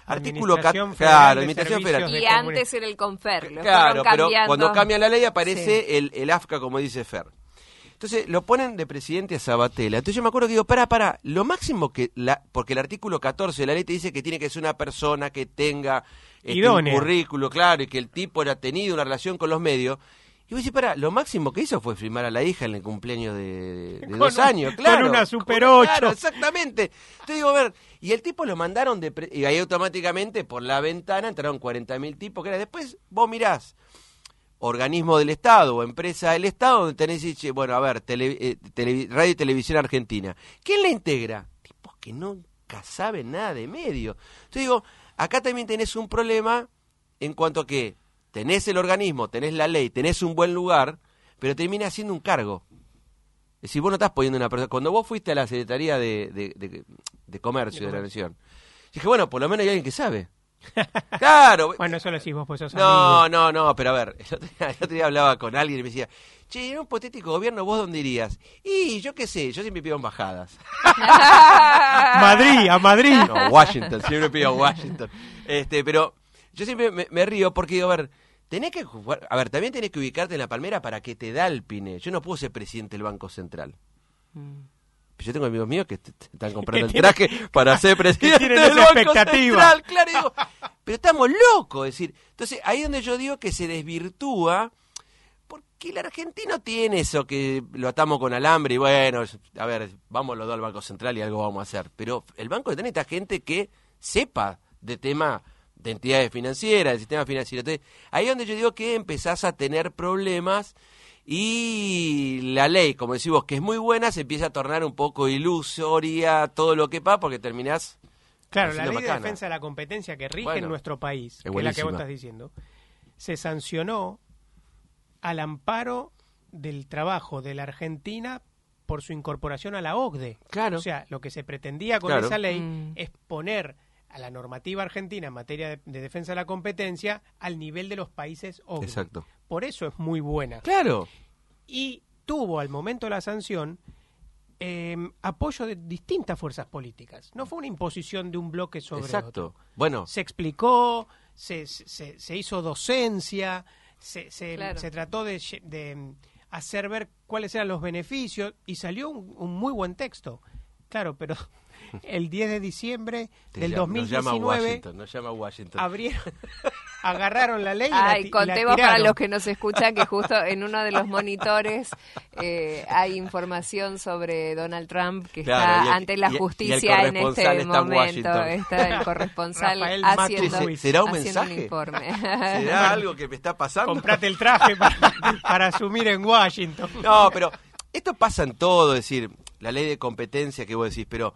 Artículo Administración cat- Federal claro, de Administración Servicios Federal. de Y Comunicación. antes era el Confer. Lo Claro, fueron pero cambiando. cuando cambia la ley aparece Sí. el, el A F C A, como dice Fer. Entonces lo ponen de presidente a Sabatella. Entonces yo me acuerdo que digo, para, para, lo máximo que, la, porque el artículo catorce de la ley te dice que tiene que ser una persona que tenga este, un Idónea. currículo, claro, y que el tipo era tenido una relación con los medios. Y vos decís, para, lo máximo que hizo fue firmar a la hija en el cumpleaños de, de Con dos un- años, con claro. una Super Con- ocho. Claro, exactamente. Entonces digo, a ver, y el tipo lo mandaron de... pre- y ahí automáticamente por la ventana entraron cuarenta mil tipos, que era después, vos mirás, organismo del Estado o empresa del Estado, donde tenés, che, bueno, a ver, tele- eh, tele- Radio y Televisión Argentina. ¿Quién la integra? Tipos que nunca saben nada de medio. Entonces digo, acá también tenés un problema en cuanto a que tenés el organismo, tenés la ley, tenés un buen lugar, pero termina siendo un cargo. Es decir, vos no estás poniendo una persona. Cuando vos fuiste a la Secretaría de, de, de, de Comercio de la Nación, dije, bueno, por lo menos hay alguien que sabe. Claro. Bueno, eso lo decís vos, pues sos No, amigo. no, no, pero a ver, el otro, día, el otro día hablaba con alguien y me decía, che, en un hipotético gobierno, ¿vos dónde irías? Y yo qué sé, yo siempre pido embajadas. Madrid, a Madrid. No, Washington, siempre pido Washington. Este, pero yo siempre me, me río porque digo, a ver, tenés que jugar, a ver, también tenés que ubicarte en la palmera para que te da el pine. Yo no puedo ser presidente del Banco Central. Mm. Yo tengo amigos míos que te- te están comprando el tienen- traje para ser presidente tienen del esa Banco expectativa. Central. Claro, digo, pero estamos locos, es decir, entonces ahí es donde yo digo que se desvirtúa, porque el argentino tiene eso que lo atamos con alambre y bueno, a ver, vamos los dos al Banco Central y algo vamos a hacer, pero el Banco Central necesita gente que sepa de tema de entidades financieras, del sistema financiero. Entonces, ahí es donde yo digo que empezás a tener problemas y la ley, como decís vos, que es muy buena, se empieza a tornar un poco ilusoria todo lo que pasa porque terminás... Claro, la haciendo ley de macana. defensa de la competencia que rige Bueno, en nuestro país, es que es la que vos buenísima. estás diciendo, se sancionó al amparo del trabajo de la Argentina por su incorporación a la O C D E. Claro. O sea, lo que se pretendía con Claro. esa ley Mm. es poner a la normativa argentina en materia de, de defensa de la competencia al nivel de los países O C D E. Exacto. Por eso es muy buena. Claro. Y tuvo al momento de la sanción eh, apoyo de distintas fuerzas políticas. No fue una imposición de un bloque sobre Exacto. otro. Bueno, Se explicó, se, se, se hizo docencia, se, se, Claro. se trató de, lle- de hacer ver cuáles eran los beneficios y salió un, un muy buen texto. Claro, pero el diez de diciembre te del llama- dos mil nos llama diecinueve Washington, nos llama Washington. abrieron, agarraron la ley y la, Ay, ti- y la contemos para tiraron. los que nos escuchan que justo en uno de los monitores eh, hay información sobre Donald Trump que Claro, está y el- ante la y- y el justicia en corresponsal este está en momento. Washington. Está el corresponsal Rafael haciendo, Matuis. ¿Será un haciendo mensaje? informe. ¿Será algo que me está pasando? Comprate el traje para, para asumir en Washington. No, pero esto pasa en todo, es decir, la ley de competencia que vos decís, pero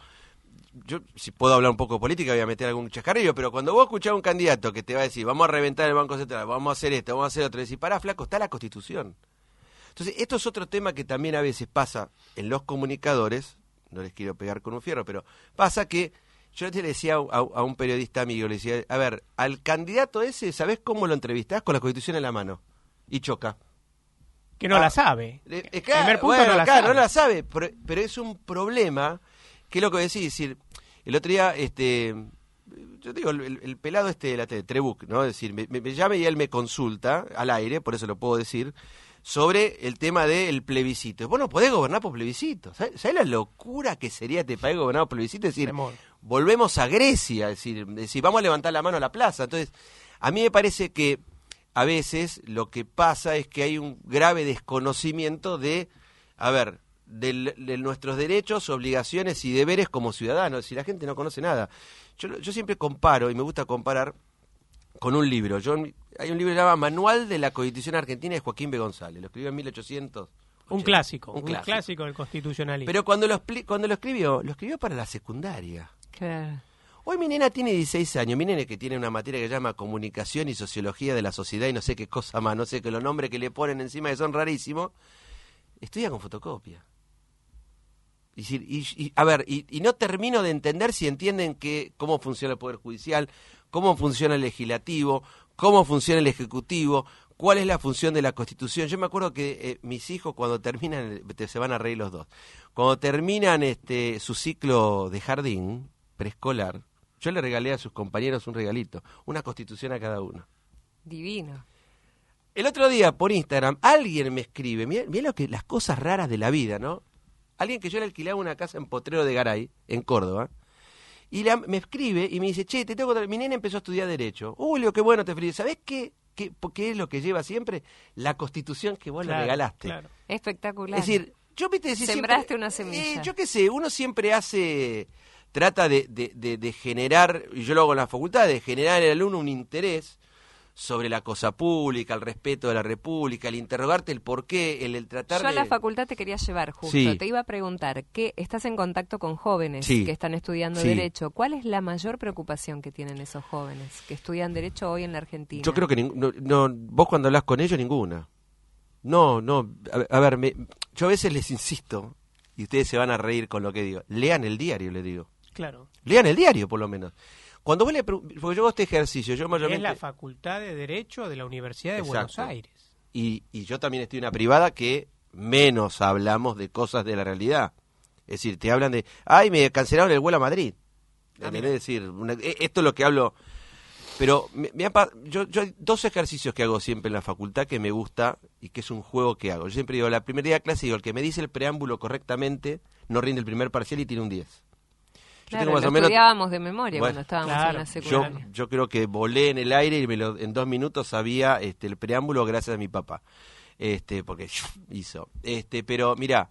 yo si puedo hablar un poco de política voy a meter algún chascarrillo, pero cuando vos escuchás a un candidato que te va a decir, vamos a reventar el Banco Central, vamos a hacer esto, vamos a hacer otro, y decís, pará, flaco, está la Constitución. Entonces, esto es otro tema que también a veces pasa en los comunicadores, no les quiero pegar con un fierro, pero pasa que yo te decía a, a- a un periodista amigo, le decía, a ver, al candidato ese, ¿sabés cómo lo entrevistás? Con la Constitución en la mano. Y choca. Que no Ah, la sabe. Eh, eh, En claro, primer punto bueno, no la claro, sabe. no la sabe, pero, pero es un problema, que es lo que decís, es decir, el otro día, este, yo digo, el, el pelado este de la tele, Trebuch, ¿no? Es decir, me, me llama y él me consulta al aire, por eso lo puedo decir, sobre el tema del plebiscito. Vos no podés gobernar por plebiscito. ¿Sabés, ¿sabés la locura que sería este país gobernar por plebiscito? Es decir, Temor. volvemos a Grecia, es decir, es decir, vamos a levantar la mano a la plaza. Entonces, a mí me parece que a veces lo que pasa es que hay un grave desconocimiento de, a ver, de, de nuestros derechos, obligaciones y deberes como ciudadanos. Si la gente no conoce nada. Yo, yo siempre comparo, y me gusta comparar, con un libro. Yo, hay un libro que se llama Manual de la Constitución Argentina de Joaquín B. González. Lo escribió en mil ochocientos. Un clásico, Un un clásico. clásico, del constitucionalismo. Pero cuando lo, expli- cuando lo escribió, lo escribió para la secundaria. Claro. Hoy mi nena tiene dieciséis años, mi nene que tiene una materia que se llama Comunicación y Sociología de la Sociedad y no sé qué cosa más, no sé que los nombres que le ponen encima que son rarísimos, estudia con fotocopia. Y, si- y- y- a ver, y, y no termino de entender si entienden que cómo funciona el Poder Judicial, cómo funciona el Legislativo, cómo funciona el Ejecutivo, cuál es la función de la Constitución. Yo me acuerdo que eh, mis hijos cuando terminan, te- se van a reír los dos, cuando terminan este su ciclo de jardín preescolar, Yo le regalé a sus compañeros un regalito, una constitución a cada uno. Divino. El otro día por Instagram alguien me escribe, mira, mira lo que las cosas raras de la vida, ¿no? Alguien que yo le alquilaba una casa en Potrero de Garay, en Córdoba, y la, me escribe y me dice, che, te tengo que contar, mi nena empezó a estudiar Derecho. Uy, lo que bueno, te felicito. ¿Sabés qué? ¿Qué, ¿Qué es lo que lleva siempre? La constitución que vos Claro, le regalaste. claro. Espectacular. Es decir, yo viste decir Sembraste siempre, una semilla. eh, yo qué sé, uno siempre hace, trata de, de, de, de generar, y yo lo hago en la facultad, de generar en el alumno un interés sobre la cosa pública, el respeto de la república, el interrogarte el por qué, el, el tratar Yo a de... la facultad te quería llevar, justo. Sí. Te iba a preguntar, que estás en contacto con jóvenes Sí. que están estudiando Sí. Derecho. ¿Cuál es la mayor preocupación que tienen esos jóvenes que estudian Derecho hoy en la Argentina? Yo creo que ning- no, no, vos cuando hablas con ellos, ninguna. No, no, a, a ver, me, yo a veces les insisto, y ustedes se van a reír con lo que digo, lean el diario, le digo. Claro. Lean el diario, por lo menos. Cuando vos le pregun- porque yo hago este ejercicio, yo Es mayormente... la Facultad de Derecho de la Universidad de Exacto. Buenos Aires. Y, y yo también estoy en una privada que menos hablamos de cosas de la realidad. Es decir, te hablan de, ay, me cancelaron el vuelo a Madrid. Ah, ¿Entendés? mira. Es decir, una- e- esto es lo que hablo. Pero me, me ha pa- yo, yo hay dos ejercicios que hago siempre en la facultad que me gusta y que es un juego que hago. Yo siempre digo, la primera día de clase digo, el que me dice el preámbulo correctamente no rinde el primer parcial y tiene un diez. Yo Claro, tengo más lo o menos- estudiábamos de memoria Bueno, cuando estábamos claro. en la Yo, secundaria. yo creo que volé en el aire y me lo, en dos minutos sabía este, el preámbulo gracias a mi papá. Este, porque hizo. Este, pero mira,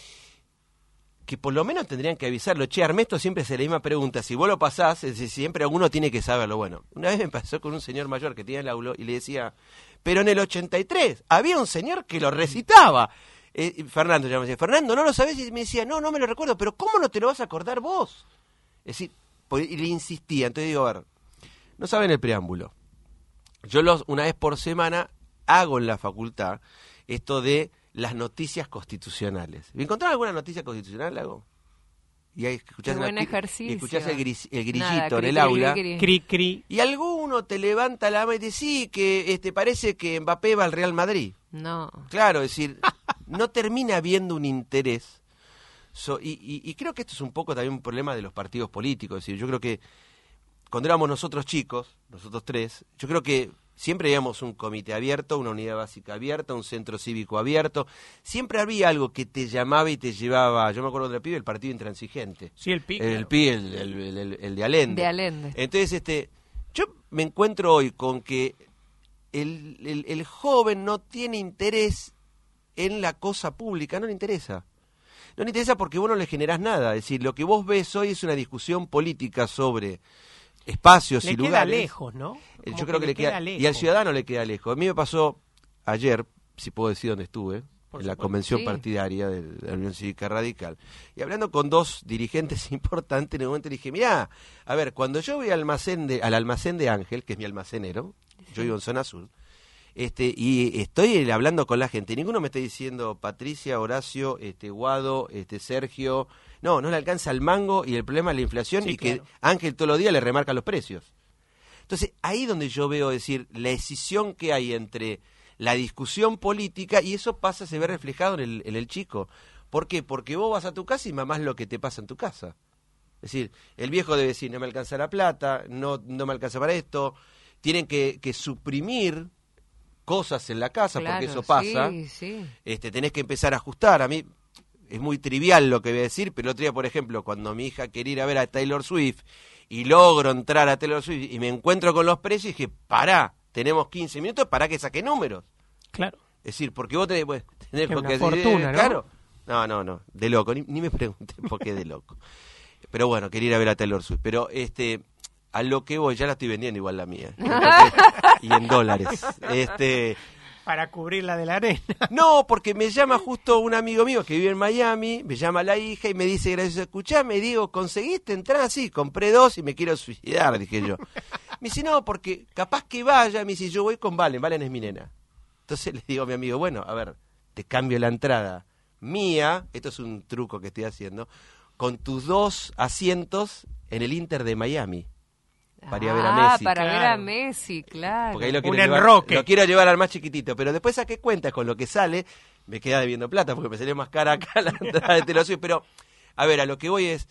que por lo menos tendrían que avisarlo. Che, Armesto siempre hace la misma pregunta. Si vos lo pasás, es decir, siempre alguno tiene que saberlo. Bueno, una vez me pasó con un señor mayor que tenía el aula y le decía, pero en el ochenta y tres había un señor que lo recitaba. Eh, y Fernando, ya me decía, Fernando, ¿no lo sabés? Y me decía, no, no me lo recuerdo, pero ¿cómo no te lo vas a acordar vos? Es decir, pues, y le insistía. Entonces digo, a ver, no saben el preámbulo. Yo los una vez por semana hago en la facultad esto de las noticias constitucionales. ¿Me encontrás alguna noticia constitucional? Hago? Y ahí escuchás, Qué la buen pi- ejercicio. y escuchás el, gris- el grillito Nada, en cri, el cri, aula. cri, cri. Cri, cri. Y alguno te levanta la mano y dice, sí, que este parece que Mbappé va al Real Madrid. No. Claro, es decir, no termina habiendo un interés. So- y, y- y creo que esto es un poco también un problema de los partidos políticos. Es decir, yo creo que cuando éramos nosotros chicos, nosotros tres, yo creo que siempre habíamos un comité abierto, una unidad básica abierta, un centro cívico abierto. Siempre había algo que te llamaba y te llevaba. Yo me acuerdo del pibe, el partido intransigente. Sí, el pico. El pibe, el, el, el- el- el de Allende. De Allende. Entonces, este, yo me encuentro hoy con que el, el, el joven no tiene interés en la cosa pública, no le interesa. No le interesa porque vos no le generás nada. Es decir, lo que vos ves hoy es una discusión política sobre espacios Le y queda lugares. lejos, ¿no? Eh, Como Yo creo que, le queda, lejos. y al ciudadano le queda lejos. A mí me pasó ayer, si puedo decir dónde estuve, Por en la supuesto. convención Sí. partidaria de la Unión Cívica Radical, y hablando con dos dirigentes importantes, en un momento le dije, mirá, a ver, cuando yo voy al almacén de, al almacén de Ángel, que es mi almacenero, yo vivo en zona sur, este, y estoy hablando con la gente, ninguno me está diciendo Patricia, Horacio, este, Guado, este, Sergio, no, no le alcanza el mango y el problema es la inflación Sí, y claro. que Ángel todos los días le remarca los precios. Entonces, ahí donde yo veo decir la decisión que hay entre la discusión política y eso pasa, se ve reflejado en el, en el chico. ¿Por qué? Porque vos vas a tu casa y mamás lo que te pasa en tu casa. Es decir, el viejo debe decir, no me alcanza la plata, no, no me alcanza para esto, tienen que, que suprimir cosas en la casa Claro, porque eso pasa. Sí, sí. Este, tenés que empezar a ajustar. A mí es muy trivial lo que voy a decir, pero el otro día, por ejemplo, cuando mi hija quería ir a ver a Taylor Swift y logro entrar a Taylor Swift y me encuentro con los precios, dije, pará, tenemos quince minutos para que saque números. Claro. Es decir, porque vos tenés, pues, tenés Que porque una fortuna, ¿no? Claro. No, no, no, de loco, ni, ni me pregunté por qué de loco. Pero bueno, quería ir a ver a Taylor Swift. Pero este, a lo que voy, ya la estoy vendiendo igual la mía. Entonces, y en dólares. Este, Para cubrir la de la arena. no, porque me llama justo un amigo mío que vive en Miami, me llama la hija y me dice, gracias, escuchame, digo, ¿conseguiste entrar? Sí, compré dos y me quiero suicidar, dije yo. Me dice, no, porque capaz que vaya, me dice, yo voy con Valen, Valen es mi nena. Entonces le digo a mi amigo, bueno, a ver, te cambio la entrada mía, esto es un truco que estoy haciendo, con tus dos asientos en el Inter de Miami. Para ir a ver a Ah, Messi. para ver a Claro. Messi, claro. Porque ahí lo Un quiero llevar, enroque. lo quiero llevar al más chiquitito, pero después saqué cuentas con lo que sale, me queda debiendo plata porque me salió más cara acá la entrada de Taylor Swift. Pero, a ver, a lo que voy es,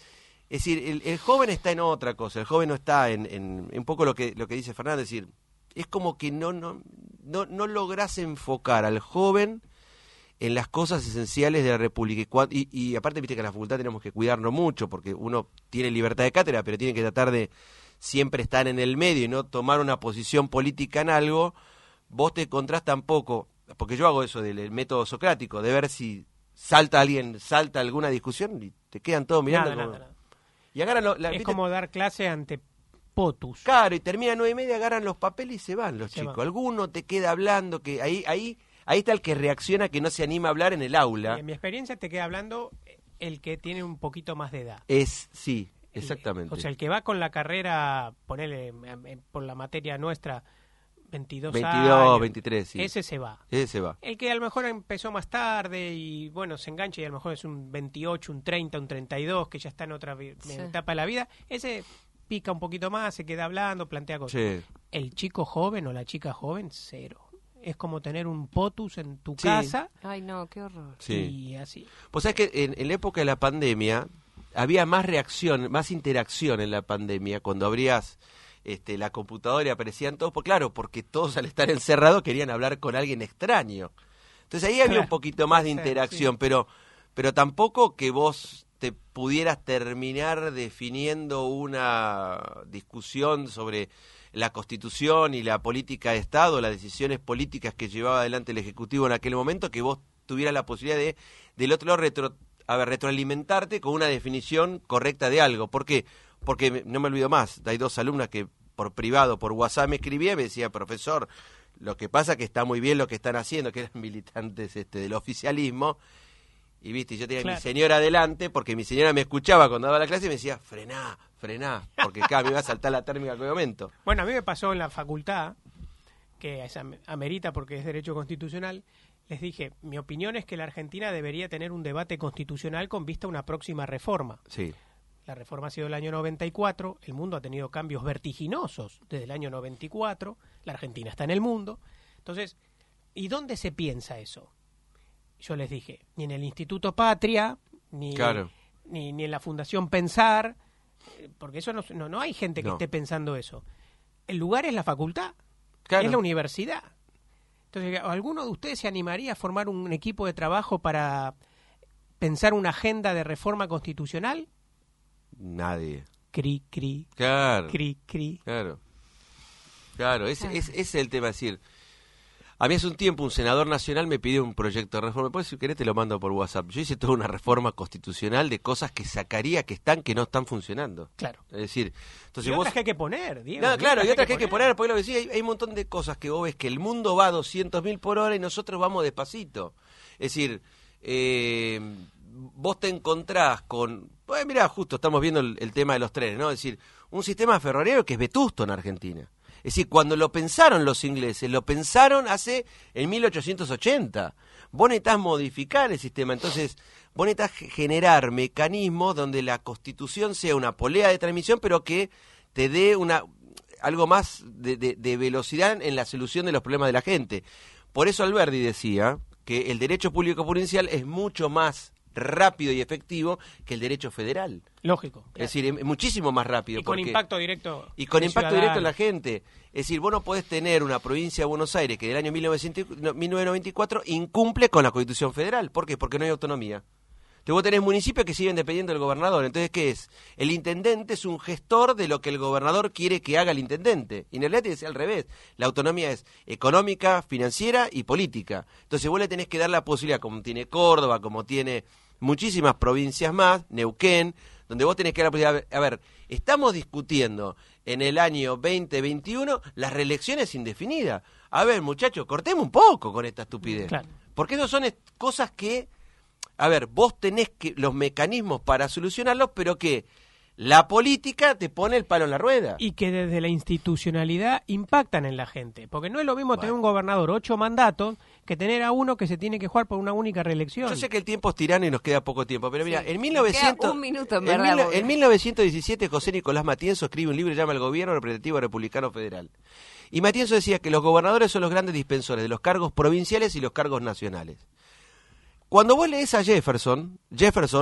Es decir, el, el joven está en otra cosa, el joven no está en, en, en un poco lo que lo que dice Fernando, es decir, es como que no no no, no lográs enfocar al joven en las cosas esenciales de la República. Y, cua- y, y aparte, viste que en la facultad tenemos que cuidarnos mucho, porque uno tiene libertad de cátedra, pero tiene que tratar de siempre estar en el medio y no tomar una posición política en algo. Vos te encontrás tampoco, porque yo hago eso del el método socrático, de ver si salta alguien, salta alguna discusión y te quedan todos mirando. Nada, como- nada, nada. Y agarran lo- la, Es ¿viste? como dar clase ante potus. Claro, y termina a nueve y media, agarran los papeles y se van los Se chicos. van. Alguno te queda hablando, que ahí, ahí, ahí está el que reacciona, que no se anima a hablar en el aula. Y en mi experiencia te queda hablando el que tiene un poquito más de edad. Es, sí, El- exactamente. O sea, el que va con la carrera, ponele eh, por la materia nuestra, veintidós, veintidós, años, veintitrés, sí. ese se va. Ese se va. El que a lo mejor empezó más tarde y bueno, se engancha y a lo mejor es un veintiocho, un treinta, un treinta y dos, que ya está en otra vi- Sí. etapa de la vida, ese pica un poquito más, se queda hablando, plantea cosas. Sí. El chico joven o la chica joven, cero. Es como tener un potus en tu Sí. casa Ay, no, qué horror. Sí. y así. Pues sabés que en, en la época de la pandemia había más reacción, más interacción en la pandemia, cuando abrías este, la computadora y aparecían todos, pues claro, porque todos al estar encerrados querían hablar con alguien extraño. Entonces ahí había Claro. un poquito más de Puede ser, interacción, sí. pero, pero tampoco que vos te pudieras terminar definiendo una discusión sobre la Constitución y la política de Estado, las decisiones políticas que llevaba adelante el Ejecutivo en aquel momento, que vos tuvieras la posibilidad de, del otro lado, retro, a ver, retroalimentarte con una definición correcta de algo. ¿Por qué? Porque, me- no me olvido más, hay dos alumnas que por privado, por WhatsApp me escribía y me decía, profesor, lo que pasa que está muy bien lo que están haciendo, que eran militantes este del oficialismo. Y viste, yo tenía a Claro. mi señora adelante, porque mi señora me escuchaba cuando daba la clase y me decía, frená, frená, porque acá me iba a saltar la térmica en cualquier momento. Bueno, a mí me pasó en la facultad, que es am- amerita porque es derecho constitucional, les dije, mi opinión es que la Argentina debería tener un debate constitucional con vista a una próxima reforma. Sí, La reforma ha sido el año noventa y cuatro, el mundo ha tenido cambios vertiginosos desde el año noventa y cuatro, la Argentina está en el mundo. Entonces, ¿y dónde se piensa eso? Yo les dije, ni en el Instituto Patria, ni, Claro. ni, ni en la Fundación Pensar, eh, porque eso no, no, no hay gente que No. esté pensando eso. El lugar es la facultad, claro. es la universidad. Entonces, ¿alguno de ustedes se animaría a formar un equipo de trabajo para pensar una agenda de reforma constitucional? Nadie. Cri, cri, Claro. cri, cri. Claro, claro, ese es, ese es el tema, es decir, a mí hace un tiempo un senador nacional me pidió un proyecto de reforma, pues si querés te lo mando por WhatsApp, yo hice toda una reforma constitucional de cosas que sacaría que están, que no están funcionando, Claro. es decir, entonces Y vos... otras que hay que poner, Diego. No, y claro, y otras que hay que poner, porque lo que decía, hay, hay un montón de cosas que vos ves que el mundo va a doscientos mil por hora y nosotros vamos despacito. Es decir, eh, vos te encontrás con... Pues mirá, justo estamos viendo el, el tema de los trenes, ¿no? Es decir, un sistema ferroviario que es vetusto en Argentina. Es decir, cuando lo pensaron los ingleses, lo pensaron hace en mil ochocientos ochenta. Vos necesitás modificar el sistema, entonces vos necesitás ge- generar mecanismos donde la Constitución sea una polea de transmisión, pero que te dé una algo más de, de- de velocidad en la solución de los problemas de la gente. Por eso Alberdi decía que el derecho público provincial es mucho más rápido y efectivo que el derecho federal. Lógico. claro. Es decir, es muchísimo más rápido. y con porque- impacto directo. y con de impacto ciudadano. directo en la gente. Es decir, vos no podés tener una provincia de Buenos Aires que del año mil novecientos noventa y cuatro incumple con la Constitución Federal. ¿Por qué? Porque no hay autonomía. Entonces vos tenés municipios que siguen dependiendo del gobernador. Entonces, ¿qué es? El intendente es un gestor de lo que el gobernador quiere que haga el intendente. Y en realidad tiene que ser al revés. La autonomía es económica, financiera y política. Entonces vos le tenés que dar la posibilidad, como tiene Córdoba, como tiene muchísimas provincias más, Neuquén, donde vos tenés que dar la posibilidad. A ver, estamos discutiendo en el año veinte veintiuno las reelecciones indefinidas. A ver, muchachos, cortemos un poco con esta estupidez. Claro. Porque esas son est- cosas que, a ver, vos tenés que los mecanismos para solucionarlos, pero que la política te pone el palo en la rueda. Y que desde la institucionalidad impactan en la gente. Porque no es lo mismo Bueno. tener un gobernador ocho mandatos que tener a uno que se tiene que jugar por una única reelección. Yo sé que el tiempo es tirano y nos queda poco tiempo, pero mira, Sí, en nos mil novecientos... queda un minuto, en en, verdad, mil- porque- en mil novecientos diecisiete José Nicolás Matienzo escribe un libro que se llama El Gobierno Representativo Republicano Federal. Y Matienzo decía que los gobernadores son los grandes dispensores de los cargos provinciales y los cargos nacionales. Cuando vos lees a Jefferson, Jefferson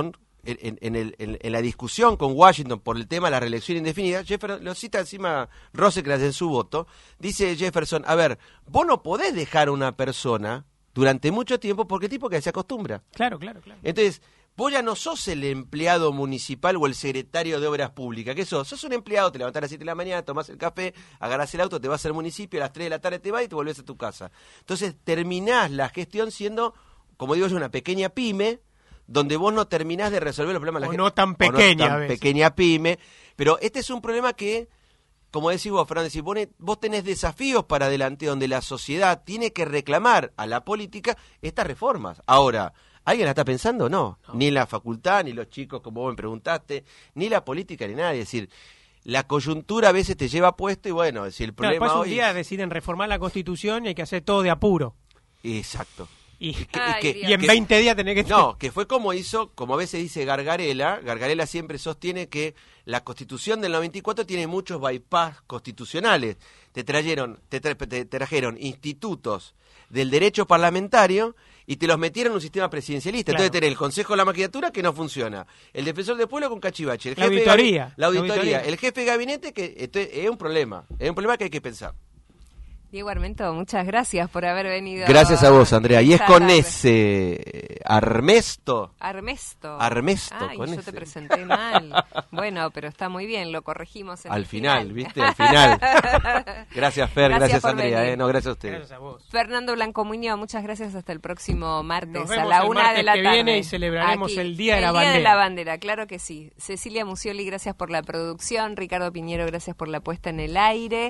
en, en, en, el, en, en la discusión con Washington por el tema de la reelección indefinida, Jefferson, lo cita encima Roosevelt en su voto, dice Jefferson, a ver, vos no podés dejar a una persona durante mucho tiempo porque el tipo que se acostumbra. Claro, claro, claro. Entonces, vos ya no sos el empleado municipal o el secretario de Obras Públicas. ¿Qué sos? Sos un empleado, te levantás a las siete de la mañana, tomás el café, agarrás el auto, te vas al municipio, a las tres de la tarde te vas y te volvés a tu casa. Entonces, terminás la gestión siendo, como digo yo, una pequeña pyme, donde vos no terminás de resolver los problemas de la O gente. no tan pequeña, o no tan a veces. pequeña pyme. Pero este es un problema que, como decís vos, Fernández, vos, vos tenés desafíos para adelante donde la sociedad tiene que reclamar a la política estas reformas. Ahora, ¿alguien la está pensando? No. no. Ni la facultad, ni los chicos, como vos me preguntaste, ni la política, ni nadie. Es decir, la coyuntura a veces te lleva puesto y bueno, si el Claro, problema después un hoy... día es... deciden reformar la Constitución y hay que hacer todo de apuro. Exacto. Y, que, Ay, que, Dios. y en que- veinte días tenés que... No, que fue como hizo, como a veces dice Gargarella, Gargarella siempre sostiene que la Constitución del noventa y cuatro tiene muchos bypass constitucionales. Te trajeron, te, tra- te trajeron institutos del derecho parlamentario y te los metieron en un sistema presidencialista. Claro. Entonces tenés el Consejo de la Magistratura que no funciona, el Defensor del Pueblo con cachivache, el La jefe de auditoría, gabi- la auditoría, la auditoría. el jefe de gabinete que esto es, es un problema, es un problema que hay que pensar. Diego Armento, muchas gracias por haber venido. Gracias a vos, Andrea. Y es esta con tarde. ese Armesto. Armesto. Armesto, Ay, con yo ese. te presenté mal. Bueno, pero está muy bien, lo corregimos en Al el final, ¿viste? Al final. Gracias, Fer. Gracias Gracias, por Andrea. venir. Eh. No, gracias a ustedes. Gracias a vos. Fernando Blanco Muñoz, muchas gracias. Hasta el próximo martes Nos a vemos la el una martes de la que tarde. viene y celebraremos Aquí, el Día de la El Día de Bandera. la Bandera, claro que sí. Cecilia Musioli, gracias por la producción. Ricardo Piñero, gracias por la puesta en el aire.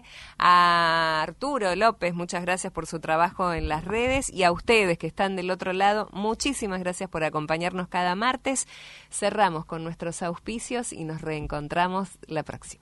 A Arturo López, muchas gracias por su trabajo en las redes. Y a ustedes que están del otro lado, muchísimas gracias por acompañarnos cada martes. Cerramos con nuestros auspicios y nos reencontramos la próxima.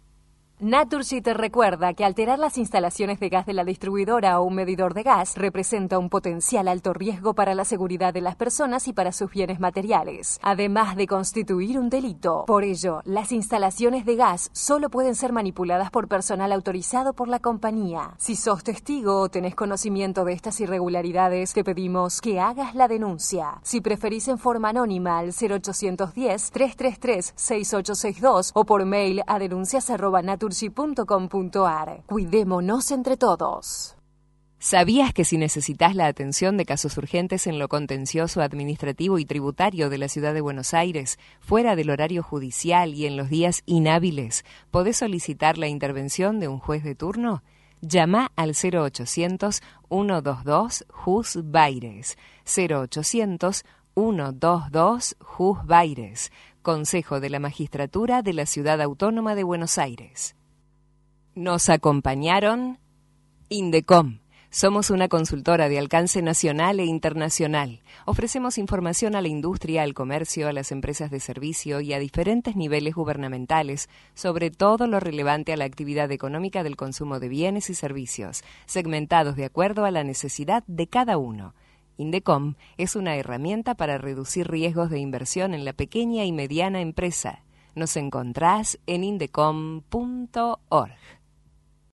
Naturgy te recuerda que alterar las instalaciones de gas de la distribuidora o un medidor de gas representa un potencial alto riesgo para la seguridad de las personas y para sus bienes materiales, además de constituir un delito. Por ello, las instalaciones de gas solo pueden ser manipuladas por personal autorizado por la compañía. Si sos testigo o tenés conocimiento de estas irregularidades, te pedimos que hagas la denuncia. Si preferís en forma anónima al cero ochocientos diez, trescientos treinta y tres, sesenta y ocho sesenta y dos o por mail a denuncias arroba naturgy punto com punto ar. Cuidémonos entre todos. ¿Sabías que si necesitas la atención de casos urgentes en lo contencioso, administrativo y tributario de la Ciudad de Buenos Aires, fuera del horario judicial y en los días inhábiles, podés solicitar la intervención de un juez de turno? Llama al cero ochocientos, ciento veintidós, Jus Baires. cero ochocientos, ciento veintidós, Jus Baires. Consejo de la Magistratura de la Ciudad Autónoma de Buenos Aires. Nos acompañaron Indecom. Somos una consultora de alcance nacional e internacional. Ofrecemos información a la industria, al comercio, a las empresas de servicio y a diferentes niveles gubernamentales sobre todo lo relevante a la actividad económica del consumo de bienes y servicios, segmentados de acuerdo a la necesidad de cada uno. Indecom es una herramienta para reducir riesgos de inversión en la pequeña y mediana empresa. Nos encontrás en indecom punto org.